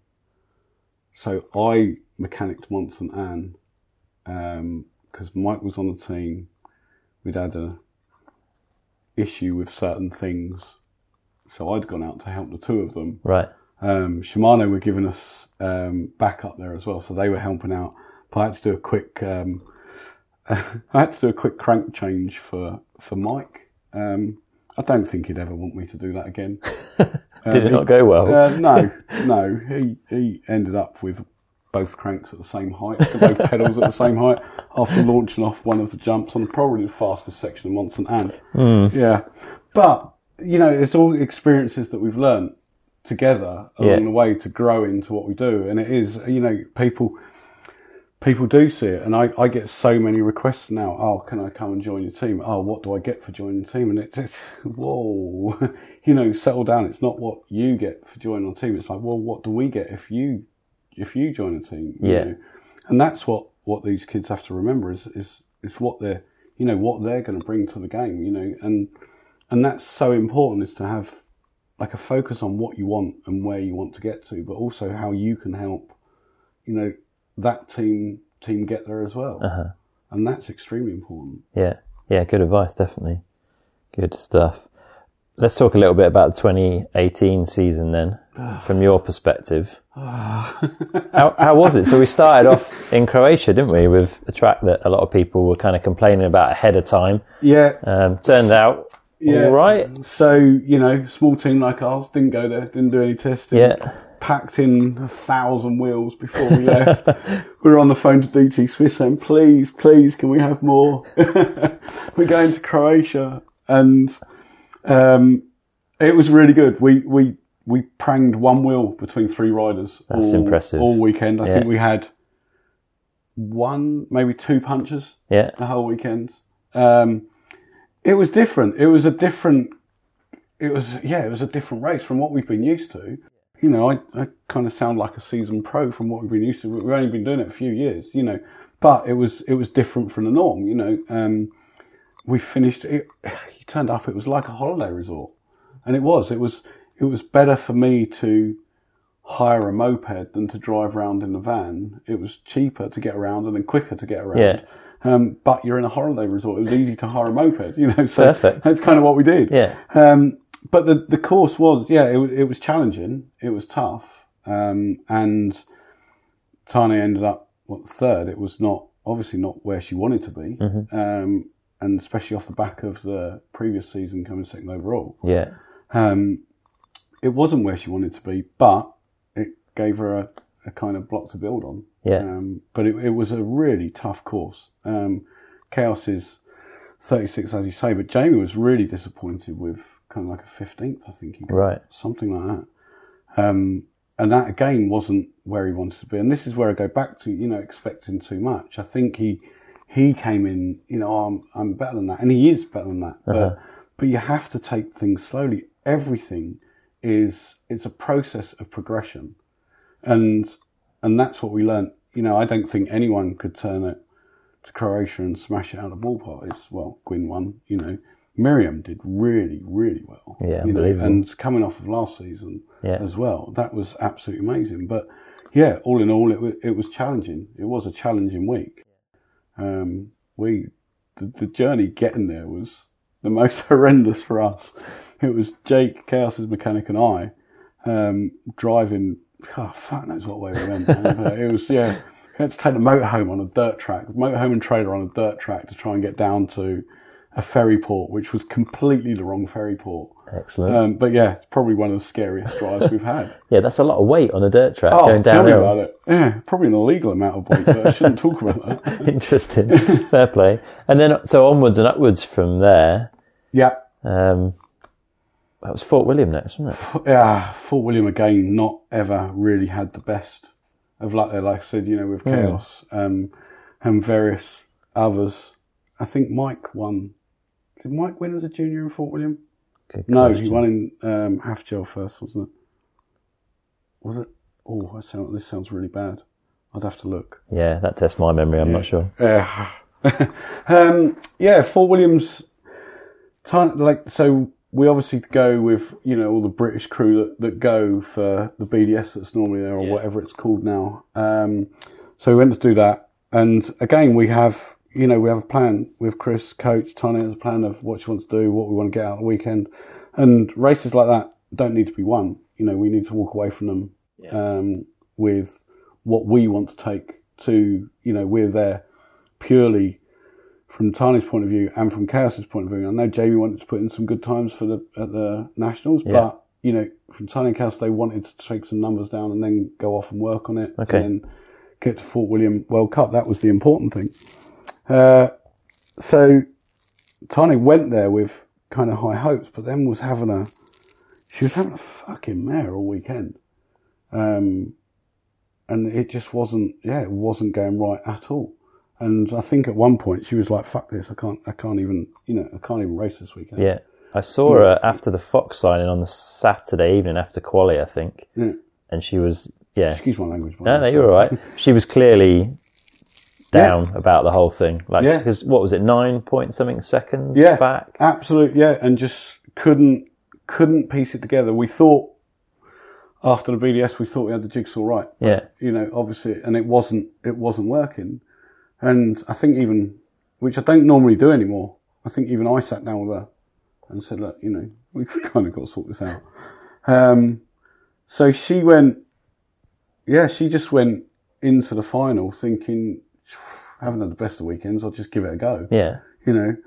So I mechanicked Mont Saint Anne. Because um, Mike was on the team, we'd had a issue with certain things, so I'd gone out to help the two of them. Right. Um, Shimano were giving us um, backup there as well, so they were helping out. But I had to do a quick, um, I had to do a quick crank change for for Mike. Um, I don't think he'd ever want me to do that again. Did uh, it he, not go well? Uh, no, no. He he ended up with both cranks at the same height, both pedals at the same height, after launching off one of the jumps on probably the fastest section of Mont Saint Anne. Mm. Yeah. But, you know, it's all experiences that we've learned together along yeah. the way to grow into what we do. And it is, you know, people people do see it. And I, I get so many requests now, oh, can I come and join your team? Oh, what do I get for joining the team? And it's, it's whoa, you know, settle down. It's not what you get for joining the team. It's like, well, what do we get if you if you join a team, you yeah, know? And that's what, what these kids have to remember is, is is what they're you know what they're going to bring to the game, you know, and and that's so important is to have like a focus on what you want and where you want to get to, but also how you can help, you know, that team team get there as well, uh-huh. and that's extremely important. Yeah, yeah, good advice, definitely, good stuff. Let's talk a little bit about the twenty eighteen season then, from your perspective. how, how was it? So we started off in Croatia, didn't we, with a track that a lot of people were kind of complaining about ahead of time. Yeah. Um, turned out yeah. all right. So, you know, small team like ours, didn't go there, didn't do any testing. Yeah. Packed in a thousand wheels before we left. We were on the phone to D T Swiss saying, please, please, can we have more? We're going to Croatia. And um, it was really good. We, we, We pranged one wheel between three riders. That's all, impressive. All weekend. I yeah. think we had one, maybe two punches yeah. the whole weekend. Um, it was different. It was a different, it was, yeah, it was a different race from what we've been used to. You know, I, I kind of sound like a seasoned pro from what we've been used to. We've only been doing it a few years, you know, but it was, it was different from the norm, you know. Um, we finished, it, you turned up, it was like a holiday resort. And it was, it was, it was better for me to hire a moped than to drive around in the van. It was cheaper to get around and then quicker to get around. Yeah. Um, but you're in a holiday resort. It was easy to hire a moped, you know, so Perfect. That's kind of what we did. Yeah. Um, but the, the course was, yeah, it, it was challenging. It was tough. Um, and Tane ended up, what, third. It was not, obviously not where she wanted to be. Mm-hmm. Um, and especially off the back of the previous season coming second overall. Yeah. Um, it wasn't where she wanted to be, but it gave her a, a kind of block to build on. Yeah. Um, but it, it was a really tough course. Um, Chaos is thirty-six, as you say, but Jamie was really disappointed with kind of like a fifteenth, I think he got. Right. Something like that. Um, and that again wasn't where he wanted to be. And this is where I go back to, you know, expecting too much. I think he he came in, you know, oh, I'm I'm better than that, and he is better than that. Uh-huh. But but you have to take things slowly. Everything is it's a process of progression, and and that's what we learned. You know, I don't think anyone could turn it to Croatia and smash it out of the ballpark. It's, well, Gwyn won, you know. Miriam did really, really well. Yeah, you know, unbelievable. and coming off of last season yeah. as well, that was absolutely amazing. But yeah, all in all, it was, it was challenging. It was a challenging week. Um, we the, the journey getting there was the most horrendous for us. It was Jake, Chaos's mechanic, and I um, driving. God, fuck knows what way we went. But it was yeah. We had to take the motorhome on a dirt track, motorhome and trailer on a dirt track to try and get down to a ferry port, which was completely the wrong ferry port. Excellent. Um, but yeah, it's probably one of the scariest drives we've had. Yeah, that's a lot of weight on a dirt track oh, going tell downhill. me about it. Yeah, probably an illegal amount of weight, but I shouldn't talk about that. Interesting. Fair play. And then, so onwards and upwards from there. Yeah. Um, that was Fort William next, wasn't it? Yeah, Fort William again, not ever really had the best of luck there. Like I said, you know, with Chaos mm. um, and various others. I think Mike won. Did Mike win as a junior in Fort William? Good no, question. he won in um, Half-Gel first, wasn't it? Was it? Oh, I sound, this sounds really bad. I'd have to look. Yeah, that tests my memory. I'm yeah. not sure. Yeah, um, yeah. Fort William's time, like so. We obviously go with, you know, all the British crew that, that go for the B D S that's normally there, or yeah. whatever it's called now. Um, so we went to do that, and again we have. You know, we have a plan with Chris, coach, Tanya has a plan of what she wants to do, what we want to get out of the weekend. And races like that don't need to be won. You know, we need to walk away from them yeah. um, with what we want to take to, you know, we're there purely from Tanya's point of view and from Chaos's point of view. I know Jamie wanted to put in some good times for the at the Nationals, yeah. but, you know, from Tanya and Chaos, they wanted to take some numbers down and then go off and work on it. Okay. And then get to Fort William World Cup. That was the important thing. Uh, so Tanya went there with kind of high hopes, but then was having a, she was having a fucking mare all weekend. Um, and it just wasn't, yeah, it wasn't going right at all. And I think at one point she was like, fuck this, I can't, I can't even, you know, I can't even race this weekend. Yeah. I saw yeah. her after the Fox signing on the Saturday evening after quali, I think. Yeah. And she was, yeah. Excuse my language. No, no, you're all right. She was clearly down yeah. about the whole thing. Like, yeah. because what was it, nine point something seconds yeah, back? Absolutely, yeah. And just couldn't, couldn't piece it together. We thought, after the B D S, we thought we had the jigsaw right. Yeah. You know, obviously, and it wasn't, it wasn't working. And I think even, which I don't normally do anymore, I think even I sat down with her and said, look, you know, we've kind of got to sort this out. Um, so she went, yeah, she just went into the final thinking, I haven't had the best of weekends, I'll just give it a go. Yeah. You know,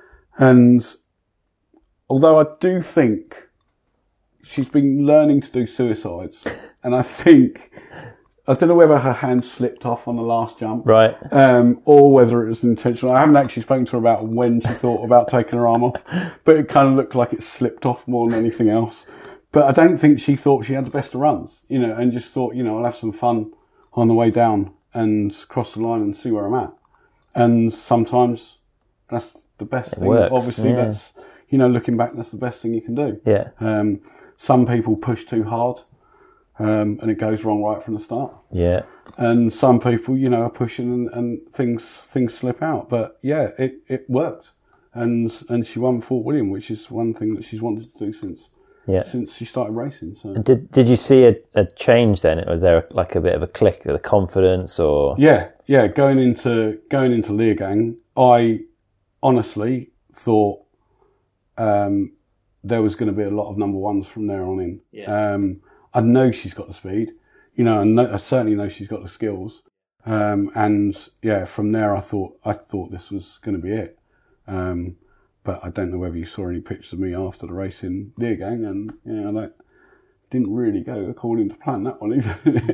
and although I do think she's been learning to do suicides, and I think, I don't know whether her hand slipped off on the last jump. Right. Um, or whether it was intentional. I haven't actually spoken to her about when she thought about taking her arm off, but it kind of looked like it slipped off more than anything else. But I don't think she thought she had the best of runs, you know, and just thought, you know, I'll have some fun on the way down and cross the line and see where I'm at. And sometimes that's the best it thing. Works. Obviously, yeah. that's, you know, looking back, that's the best thing you can do. Yeah. Um, some people push too hard, um, and it goes wrong right from the start. Yeah. And some people, you know, are pushing and, and things things slip out. But yeah, it, it worked. And and she won Fort William, which is one thing that she's wanted to do since yeah. since she started racing. So and did did you see a, a change then? Was there a, like a bit of a click of the confidence, or yeah, yeah? Going into going into Leogang, I honestly thought um, there was going to be a lot of number ones from there on in. Yeah. Um, I know she's got the speed, you know, I, know, I certainly know she's got the skills. Um, and yeah, from there, I thought I thought this was going to be it. Um, but I don't know whether you saw any pictures of me after the race in Leogang, and yeah, that didn't really go according to plan, that one either, did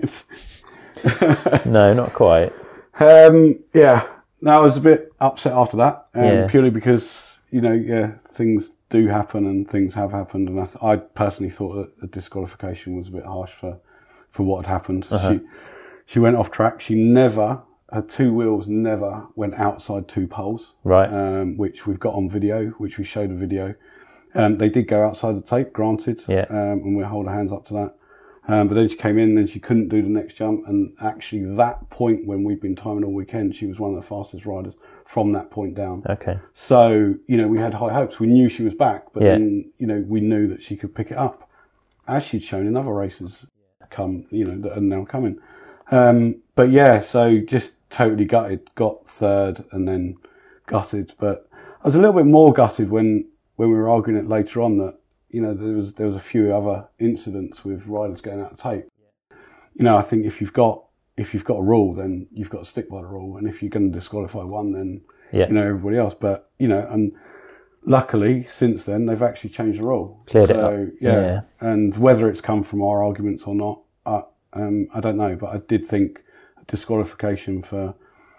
it? No, not quite. Um, yeah, no, I was a bit upset after that, um, yeah. purely because, you know, yeah, things do happen and things have happened, and I, th- I personally thought that the disqualification was a bit harsh for, for what had happened. Uh-huh. She she went off track. She never, her two wheels never went outside two poles. Right. Um, which we've got on video, which we showed a video. Um, they did go outside the tape, granted. Yeah. Um, and we'll hold our hands up to that. Um, but then she came in and she couldn't do the next jump. And actually that point when we'd been timing all weekend, she was one of the fastest riders from that point down. Okay. So, you know, we had high hopes. We knew she was back, but Yeah. then, you know, we knew that she could pick it up, as she'd shown in other races come, you know, that are now coming. Um, but yeah, so just totally gutted, got third and then gutted. But I was a little bit more gutted when, when we were arguing it later on that, you know, there was there was a few other incidents with riders going out of tape. You know, I think if you've got if you've got a rule, then you've got to stick by the rule, and if you're going to disqualify one, then yeah. you know everybody else. But you know, and luckily since then they've actually changed the rule. Cleared so, it up. Yeah. yeah. And whether it's come from our arguments or not, I, um, I don't know. But I did think disqualification for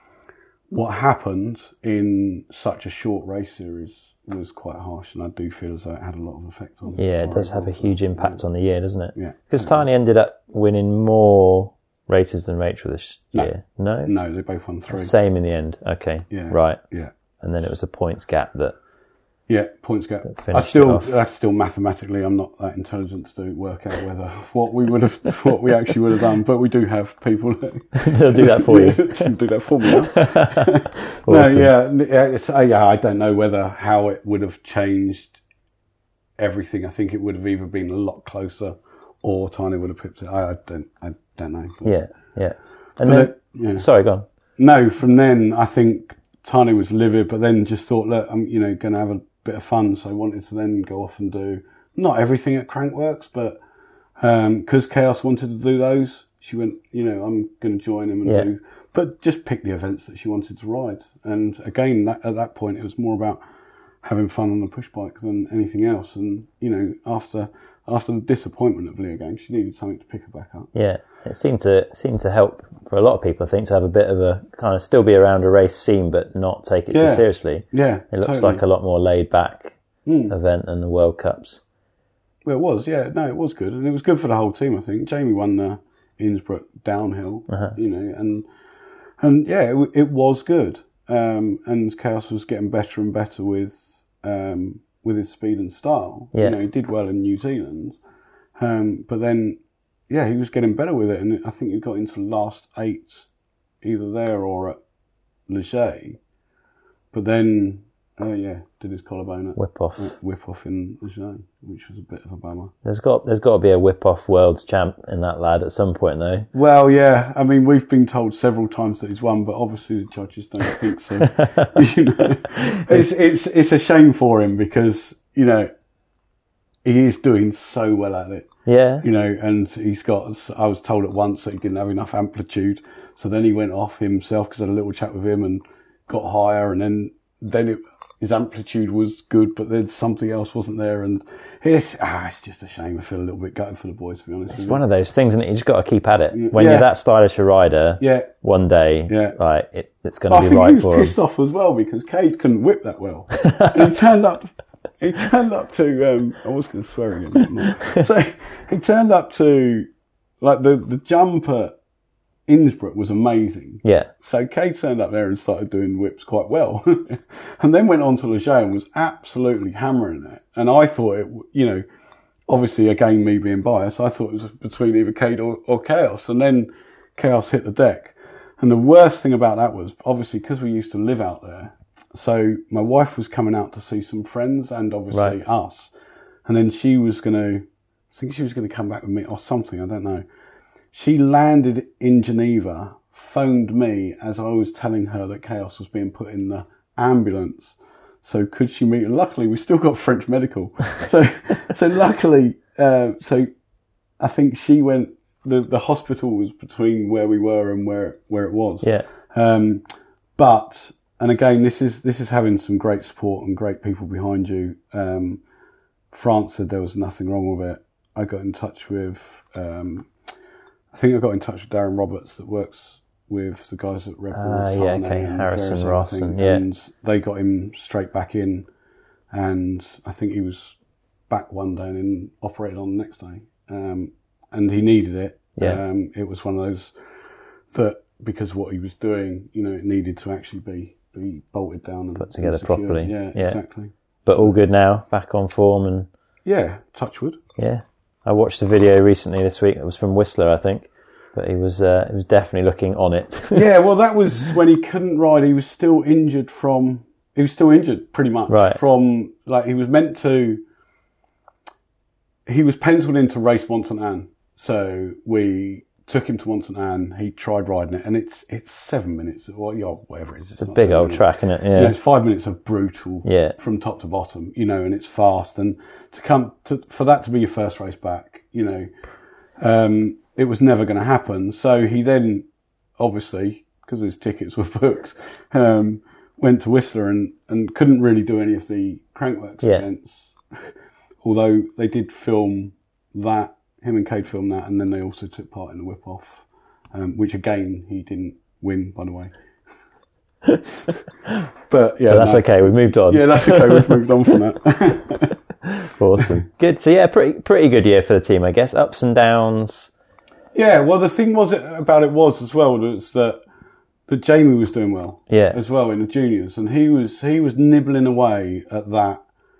what happened in such a short race series was quite harsh, and I do feel as though it had a lot of effect on. Yeah, it does have a huge impact on the year, doesn't it? Yeah, because Tiny ended up winning more races than Rachel this No. year. No, No, they both won three. Same in the end. Okay, Yeah. right. Yeah, And then it was a points gap that. yeah, points gap. I finished it still, off. I still mathematically, I'm not that intelligent to do, work out whether what we would have, what we actually would have done. But we do have people that They'll do that for you. do that for me now. No, Awesome. yeah, yeah, it's, uh, yeah. I don't know whether how it would have changed everything. I think it would have either been a lot closer, or Tiny would have pipped it. I, I don't, I don't know. Yeah, yeah. And But then, it- yeah. sorry, go on. No, from then I think Tiny was livid, but then just thought, look, I'm you know going to have a bit of fun, so I wanted to then go off and do not everything at Crankworks, but because um, Chaos wanted to do those, she went, you know, I'm going to join him and Yeah. do, but just pick the events that she wanted to ride. And again, that, at that point, it was more about having fun on the push bike than anything else. And you know, after after the disappointment of Leo Gang, she needed something to pick her back up. Yeah, it seemed to seemed to help for a lot of people, I think, to have a bit of a kind of still be around a race scene, but not take it Yeah. so seriously. Yeah, It looks totally. like a lot more laid back Mm. event than the World Cups. Well, it was, yeah. No, it was good, and it was good for the whole team. I think Jamie won the Innsbruck downhill, Uh-huh. you know, and and yeah, it, w- it was good. Um, and Chaos was getting better and better with um, with his speed and style. Yeah. You know, he did well in New Zealand, um, but then yeah, he was getting better with it, and I think he got into the last eight, either there or at Leger. But then, oh yeah, did his collarbone at Whip off. whip off in Leger, which was a bit of a bummer. There's got there's got to be a whip off world's champ in that lad at some point, though. Well, yeah, I mean, we've been told several times that he's won, but obviously the judges don't think so. You know, it's it's it's a shame for him because you know he is doing so well at it. Yeah. You know, and he's got. I was told at once that he didn't have enough amplitude, so then he went off himself because I had a little chat with him and got higher, and then then it, his amplitude was good, but then something else wasn't there, and it's ah, it's just a shame. I feel a little bit gutted for the boys, to be honest. It's with you. one of those things, and you just got to keep at it. When Yeah. you're that stylish a rider, Yeah. one day, Yeah. like it, it's going I to be think right he was for him. pissed off as well because Cade couldn't whip that well, and he turned up. He turned up to. Um, I was going to swear again. but not. So he turned up to like the the jump at Innsbruck was amazing. Yeah, So Cade turned up there and started doing whips quite well, and then went on to Leger and was absolutely hammering it. And I thought it, you know, obviously again me being biased, I thought it was between either Cade or, or Chaos, and then Chaos hit the deck. And the worst thing about that was obviously because we used to live out there. So my wife was coming out to see some friends and obviously Right. us, and then she was going to, I think she was going to come back with me or something. I don't know. She landed in Geneva, phoned me as I was telling her that Chaos was being put in the ambulance. So could she meet? And luckily, we still got French medical. So, so luckily, uh, so I think she went. The the hospital was between where we were and where where it was. yeah, Um, but and again, this is this is having some great support and great people behind you. Um, France said there was nothing wrong with it. I got in touch with. Um, I think I got in touch with Darren Roberts that works with the guys at Red Bull. Ah, yeah, Tarn okay, and Harrison various Ross other and- things, yeah. and they got him straight back in, and I think he was back one day and then operated on the next day. Um, and he needed it, Yeah. Um, it was one of those that, because of what he was doing, you know, it needed to actually be, be bolted down and put together and secured. properly. Yeah, yeah, exactly. But all good now, back on form, and yeah, touch wood. Yeah, I watched a video recently this week. It was from Whistler, I think, but he was uh, he was definitely looking on it. Yeah, well, that was when he couldn't ride. He was still injured from. He was still injured, pretty much. Right. From like he was meant to. He was penciled in to race Mont Saint Anne, so we took him to Mont Saint Anne. He tried riding it, and it's it's seven minutes, or yeah, whatever it is. It's, it's a big old minutes. track, isn't it? Yeah. You know, it's five minutes of brutal, yeah. from top to bottom. You know, and it's fast, and to come to for that to be your first race back, you know, um, it was never going to happen. So he then, obviously, because his tickets were booked, um, went to Whistler and and couldn't really do any of the crankworks yeah. events. Although they did film that, him and Cade filmed that, and then they also took part in the whip-off, um, which again, he didn't win, by the way. But yeah. But that's no, okay, we've moved on. Yeah, that's okay, we've moved on from that. Awesome. Good. So yeah, pretty pretty good year for the team, I guess. Ups and downs. Yeah, well, the thing was about it was as well, was that, that Jamie was doing well yeah. as well in the juniors, and he was he was nibbling away at that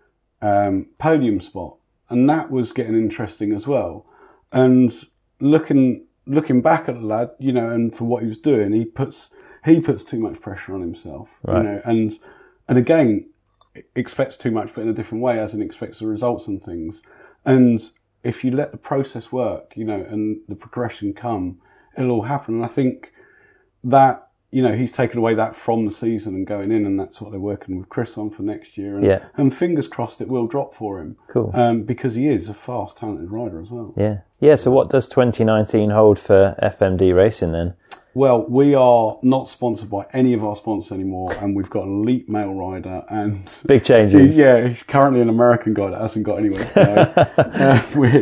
Um, podium spot, and that was getting interesting as well. And looking looking back at the lad, you know, and for what he was doing, he puts he puts too much pressure on himself, right. you know, and and again expects too much, but in a different way, as in expects the results and things. And if you let the process work, you know, and the progression come, it'll all happen. And I think that, you know, he's taken away that from the season and going in, and that's what they're working with Chris on for next year. And, yeah. and fingers crossed it will drop for him. Cool. Um, because he is a fast, talented rider as well. Yeah. Yeah, so what does twenty nineteen hold for F M D Racing then? Well, we are not sponsored by any of our sponsors anymore, and we've got an elite male rider, and big changes. He, yeah, he's currently an American guy that hasn't got anywhere to go. uh, we're,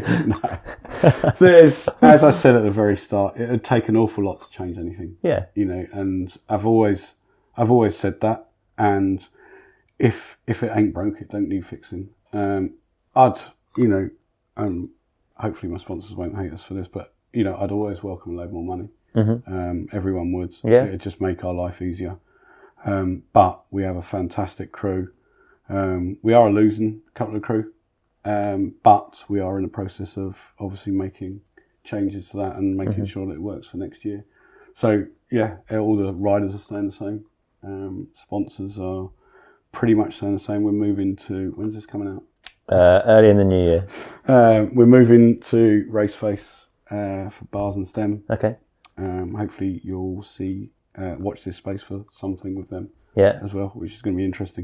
no. So there's, as I said at the very start, it would take an awful lot to change anything. Yeah, you know, and I've always, I've always said that, and if if it ain't broke, it don't need fixing. Um, I'd, you know, um, hopefully my sponsors won't hate us for this, but you know, I'd always welcome a load more money. Mm-hmm. Um, everyone would. Yeah. It'd just make our life easier. Um, but we have a fantastic crew. Um, we are losing a couple of crew, um, but we are in the process of obviously making changes to that and making mm-hmm. sure that it works for next year. So yeah, all the riders are staying the same. Um, sponsors are pretty much staying the same. We're moving to, when's this coming out? Uh, early in the new year. Uh, we're moving to Raceface uh, for bars and stem. Okay. Um, hopefully you'll see, uh, watch this space for something with them yeah. as well, which is going to be interesting.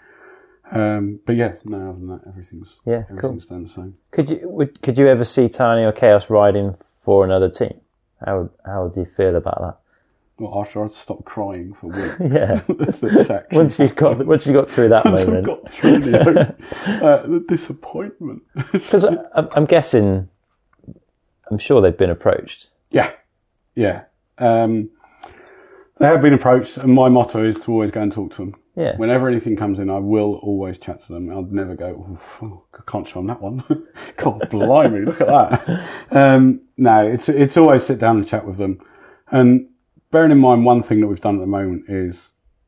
Um, but yeah, no, other than that, everything's yeah, everything's cool. done the same. Could you would, could you ever see Tiny or Chaos riding for another team? How would, how would you feel about that? Well, after I'd stopped crying for weeks. Yeah. once you got once you got through that once moment, I got through the, uh, the disappointment. Because I'm, I'm guessing, I'm sure they've been approached. Yeah. Yeah, um, they have been approached, and my motto is to always go and talk to them. Yeah. Whenever anything comes in, I will always chat to them. I'd never go, oh, I can't show them that one. God, blimey, look at that. Um, no, it's it's always sit down and chat with them. And bearing in mind, one thing that we've done at the moment is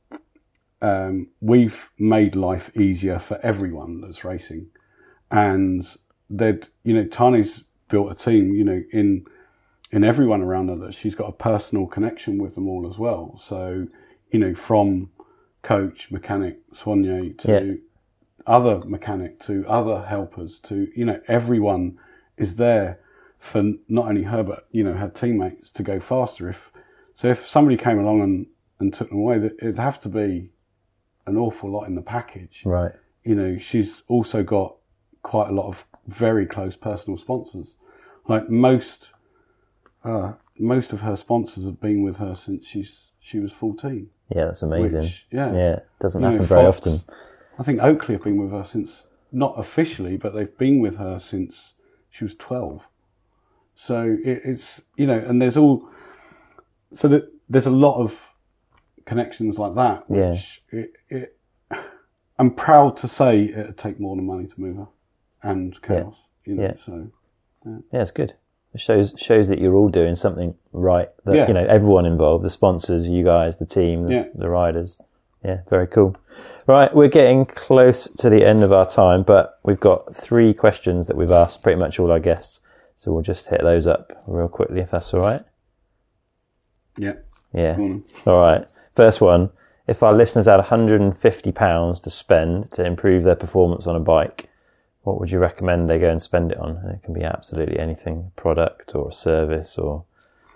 um, we've made life easier for everyone that's racing. And they'd, you know, Tani's built a team, you know, in... in everyone around her, that she's got a personal connection with them all as well. So, you know, from coach, mechanic, soigneur, to yeah. other mechanic, to other helpers, to, you know, everyone is there for not only her, but, you know, her teammates to go faster. If So if somebody came along and, and took them away, it'd have to be an awful lot in the package. Right. You know, she's also got quite a lot of very close personal sponsors. Like most... Uh, most of her sponsors have been with her since she's she was fourteen. Yeah, that's amazing. Which, yeah, yeah, doesn't you happen know, very Fox, often. I think Oakley have been with her since, not officially, but they've been with her since she was twelve. So it, it's, you know, and there's all, so that there's a lot of connections like that. Which yeah. it, it, I'm proud to say it'd take more than money to move her and Chaos. Yeah. You know, yeah. So yeah. yeah, it's good. It shows shows that you're all doing something right. That Yeah. you know, everyone involved, the sponsors, you guys, the team, the, Yeah. the riders. Yeah, very cool. Right, we're getting close to the end of our time, but we've got three questions that we've asked pretty much all our guests. So we'll just hit those up real quickly, if that's all right. Yeah. Yeah. Go on. All right. First one. If our listeners had one hundred fifty pounds to spend to improve their performance on a bike, what would you recommend they go and spend it on? And it can be absolutely anything, a product or a service or...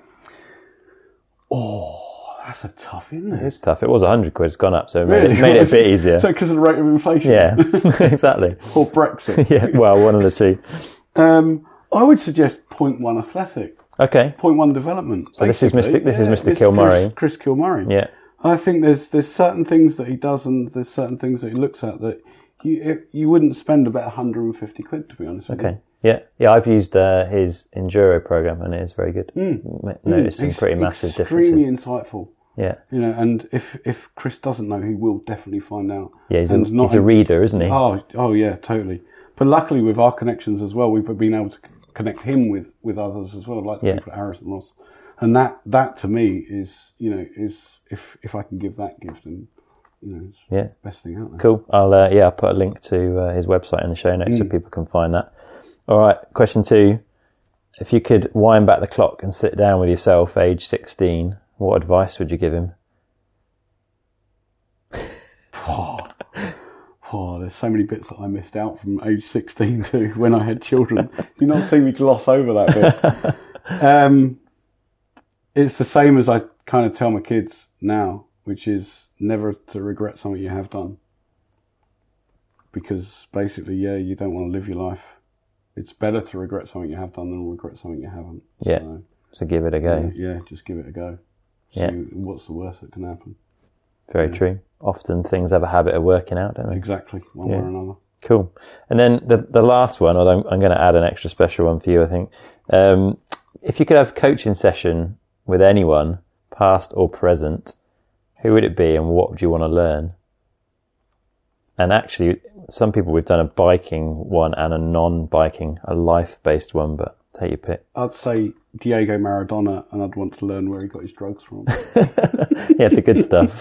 Oh, that's a tough, isn't it? It's tough. It was one hundred quid. It's gone up, so it made, Really? it, made it a bit easier. So because of the rate of inflation? Yeah, exactly. Or Brexit? Yeah, well, one of the two. Um, I would suggest point one athletic, Okay. point one development. So this is basically. Mister This is Yeah, Mister this Kilmurray. Chris, Chris Kilmurray. Yeah. I think there's there's certain things that he does and there's certain things that he looks at that you it, you wouldn't spend about one hundred fifty quid, to be honest with you. Okay. Yeah. Yeah, I've used uh, his Enduro program and it is very good. Mm. Noticed some It's pretty massive extremely differences. insightful. Yeah. You know, and if if Chris doesn't know, he will definitely find out. Yeah, he's, a, and he's a reader, isn't he? Oh, oh yeah, totally. But luckily, with our connections as well, we've been able to connect him with, with others as well, like the Yeah. people at Harrison Ross. And that that to me is, you know, is if if I can give that gift, and you know, it's Yeah. the best thing out there. Cool. I'll uh, yeah, I'll put a link to uh, his website in the show notes so Mm. people can find that. All right. Question two: if you could wind back the clock and sit down with yourself, age sixteen, what advice would you give him? Oh, oh, there's so many bits that I missed out from age sixteen to when I had children. Do not see me gloss over that bit. um, it's the same as I kind of tell my kids now, which is never to regret something you have done. Because basically, yeah, you don't want to live your life. It's better to regret something you have done than regret something you haven't. Yeah. So, So give it a go. yeah, yeah, just give it a go. See Yeah. what's the worst that can happen. Very Yeah. true. Often things have a habit of working out, don't they? Exactly, one Yeah. way or another. Cool. And then the the last one, although I'm, I'm going to add an extra special one for you, I think. Um, if you could have a coaching session with anyone, past or present, who would it be and what would you want to learn? And actually, some people, we've done a biking one and a non-biking, a life-based one, but take your pick. I'd say Diego Maradona, and I'd want to learn where he got his drugs from. Yeah, the good stuff.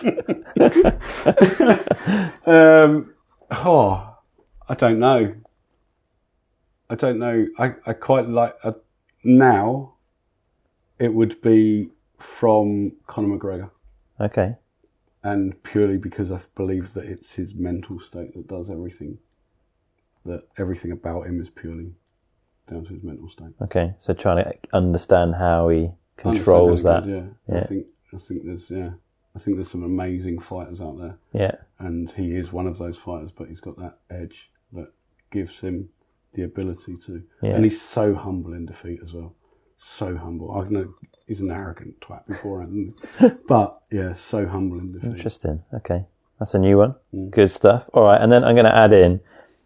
um, oh, I don't know. I don't know. I, I quite like... Uh, now, it would be from Conor McGregor. Okay. And purely because I believe that it's his mental state that does everything. That everything about him is purely down to his mental state. Okay. So trying to understand how he controls that. Understand how he does, yeah. Yeah. I think I think there's yeah. I think there's some amazing fighters out there. Yeah. And he is one of those fighters, but he's got that edge that gives him the ability to. Yeah. And he's so humble in defeat as well. So humble. I know he's an arrogant twat beforehand, isn't he? But yeah, so humble in defeat. Interesting. Okay. That's a new one. Mm. Good stuff. All right. And then I'm going to add in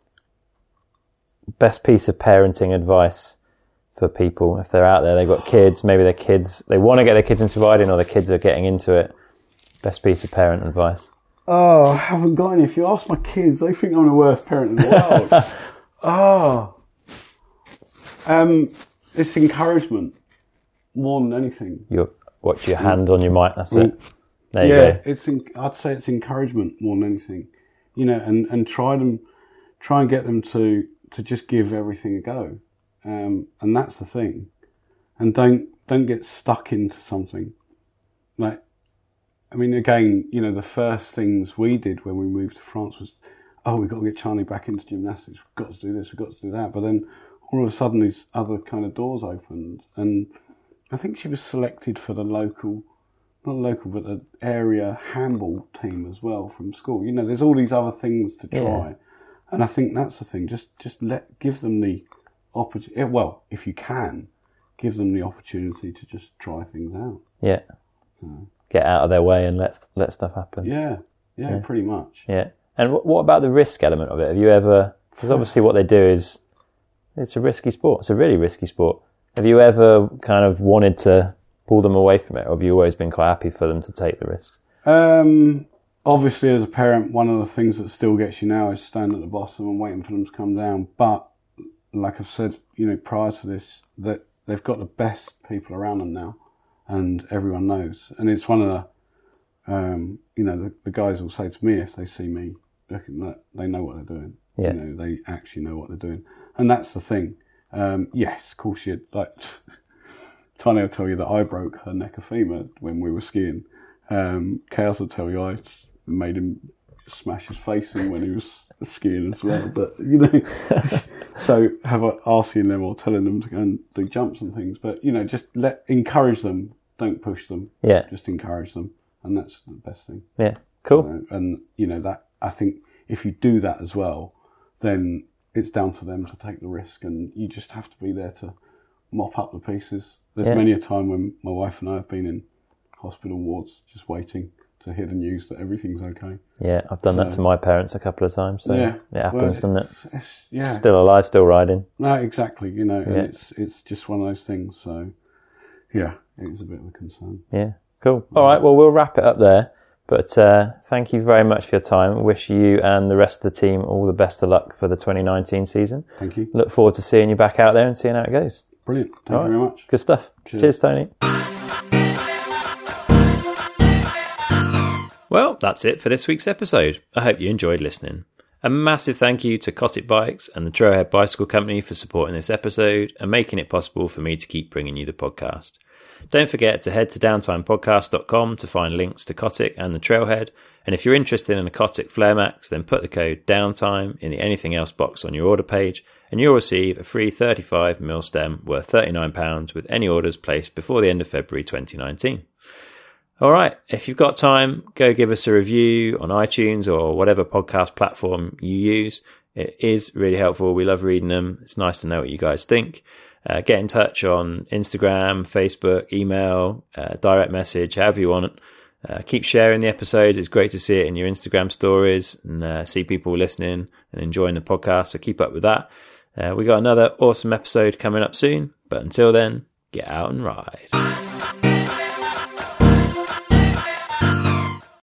best piece of parenting advice for people. If they're out there, they've got kids, maybe their kids, they want to get their kids into riding or their kids are getting into it. Best piece of parent advice. Oh, I haven't got any. If you ask my kids, they think I'm the worst parent in the world. Oh. Um, it's encouragement more than anything. Your, watch your hand on your mic. That's it. There you yeah, go. it's. In, I'd say it's encouragement more than anything. You know, and, and try them, try and get them to, to just give everything a go, um, and that's the thing. And don't don't get stuck into something. Like, I mean, again, you know, the first things we did when we moved to France was, oh, we've got to get Charlie back into gymnastics. We've got to do this. We've got to do that. But then all of a sudden, these other kind of doors opened, and I think she was selected for the local, not local, but the area handball team as well from school. You know, there's all these other things to try, Yeah. and I think that's the thing. Just, just let give them the opportunity. Well, if you can, give them the opportunity to just try things out. Yeah. Get out of their way and let let stuff happen. Yeah, yeah, Yeah. pretty much. Yeah. And what, what about the risk element of it? Have you ever, because obviously what they do is, it's a risky sport. It's a really risky sport. Have you ever kind of wanted to pull them away from it, or have you always been quite happy for them to take the risks? Um, obviously, as a parent, one of the things that still gets you now is standing at the bottom and waiting for them to come down. But like I've said, you know, prior to this, that they've got the best people around them now, and everyone knows. And it's one of the, um, you know, the, the guys will say to me if they see me looking that they know what they're doing. Yeah. You know, they actually know what they're doing, and that's the thing. Um, yes, of course, you like. Tanya will tell you that I broke her neck of femur when we were skiing. Um, Chaos will tell you I made him smash his face in when he was skiing as well. But, you know, so have I asking them or telling them to go and do jumps and things. But, you know, just let encourage them. Don't push them. Yeah. Just encourage them. And that's the best thing. Yeah, cool. You know, and, you know, that I think if you do that as well, then it's down to them to take the risk. And you just have to be there to mop up the pieces. There's Yeah. many a time when my wife and I have been in hospital wards just waiting to hear the news that everything's okay. Yeah, I've done So- that to my parents a couple of times, so Yeah. it happens, Well, doesn't it? It's, yeah. Still alive, still riding. No, exactly. You know, and Yeah. it's it's just one of those things. So, yeah, it was a bit of a concern. Yeah, cool. All right, well, we'll wrap it up there. But uh, thank you very much for your time. Wish you and the rest of the team all the best of luck for the twenty nineteen season. Thank you. Look forward to seeing you back out there and seeing how it goes. Brilliant. Thank All you right. very much. Good stuff. Cheers. Cheers, Tony. Well, that's it for this week's episode. I hope you enjoyed listening. A massive thank you to Cotic Bikes and the Trailhead Bicycle Company for supporting this episode and making it possible for me to keep bringing you the podcast. Don't forget to head to downtime podcast dot com to find links to Cotic and the Trailhead. And if you're interested in a Cotic Flare Max, then put the code DOWNTIME in the Anything Else box on your order page and you'll receive a free thirty-five millimeter stem worth thirty-nine pounds with any orders placed before the end of February twenty nineteen. All right, if you've got time, go give us a review on iTunes or whatever podcast platform you use. It is really helpful. We love reading them. It's nice to know what you guys think. Uh, get in touch on Instagram, Facebook, email, uh, direct message, however you want it. Uh, keep sharing the episodes. It's great to see it in your Instagram stories and uh, see people listening and enjoying the podcast. So keep up with that. Uh, we got another awesome episode coming up soon. But until then, get out and ride.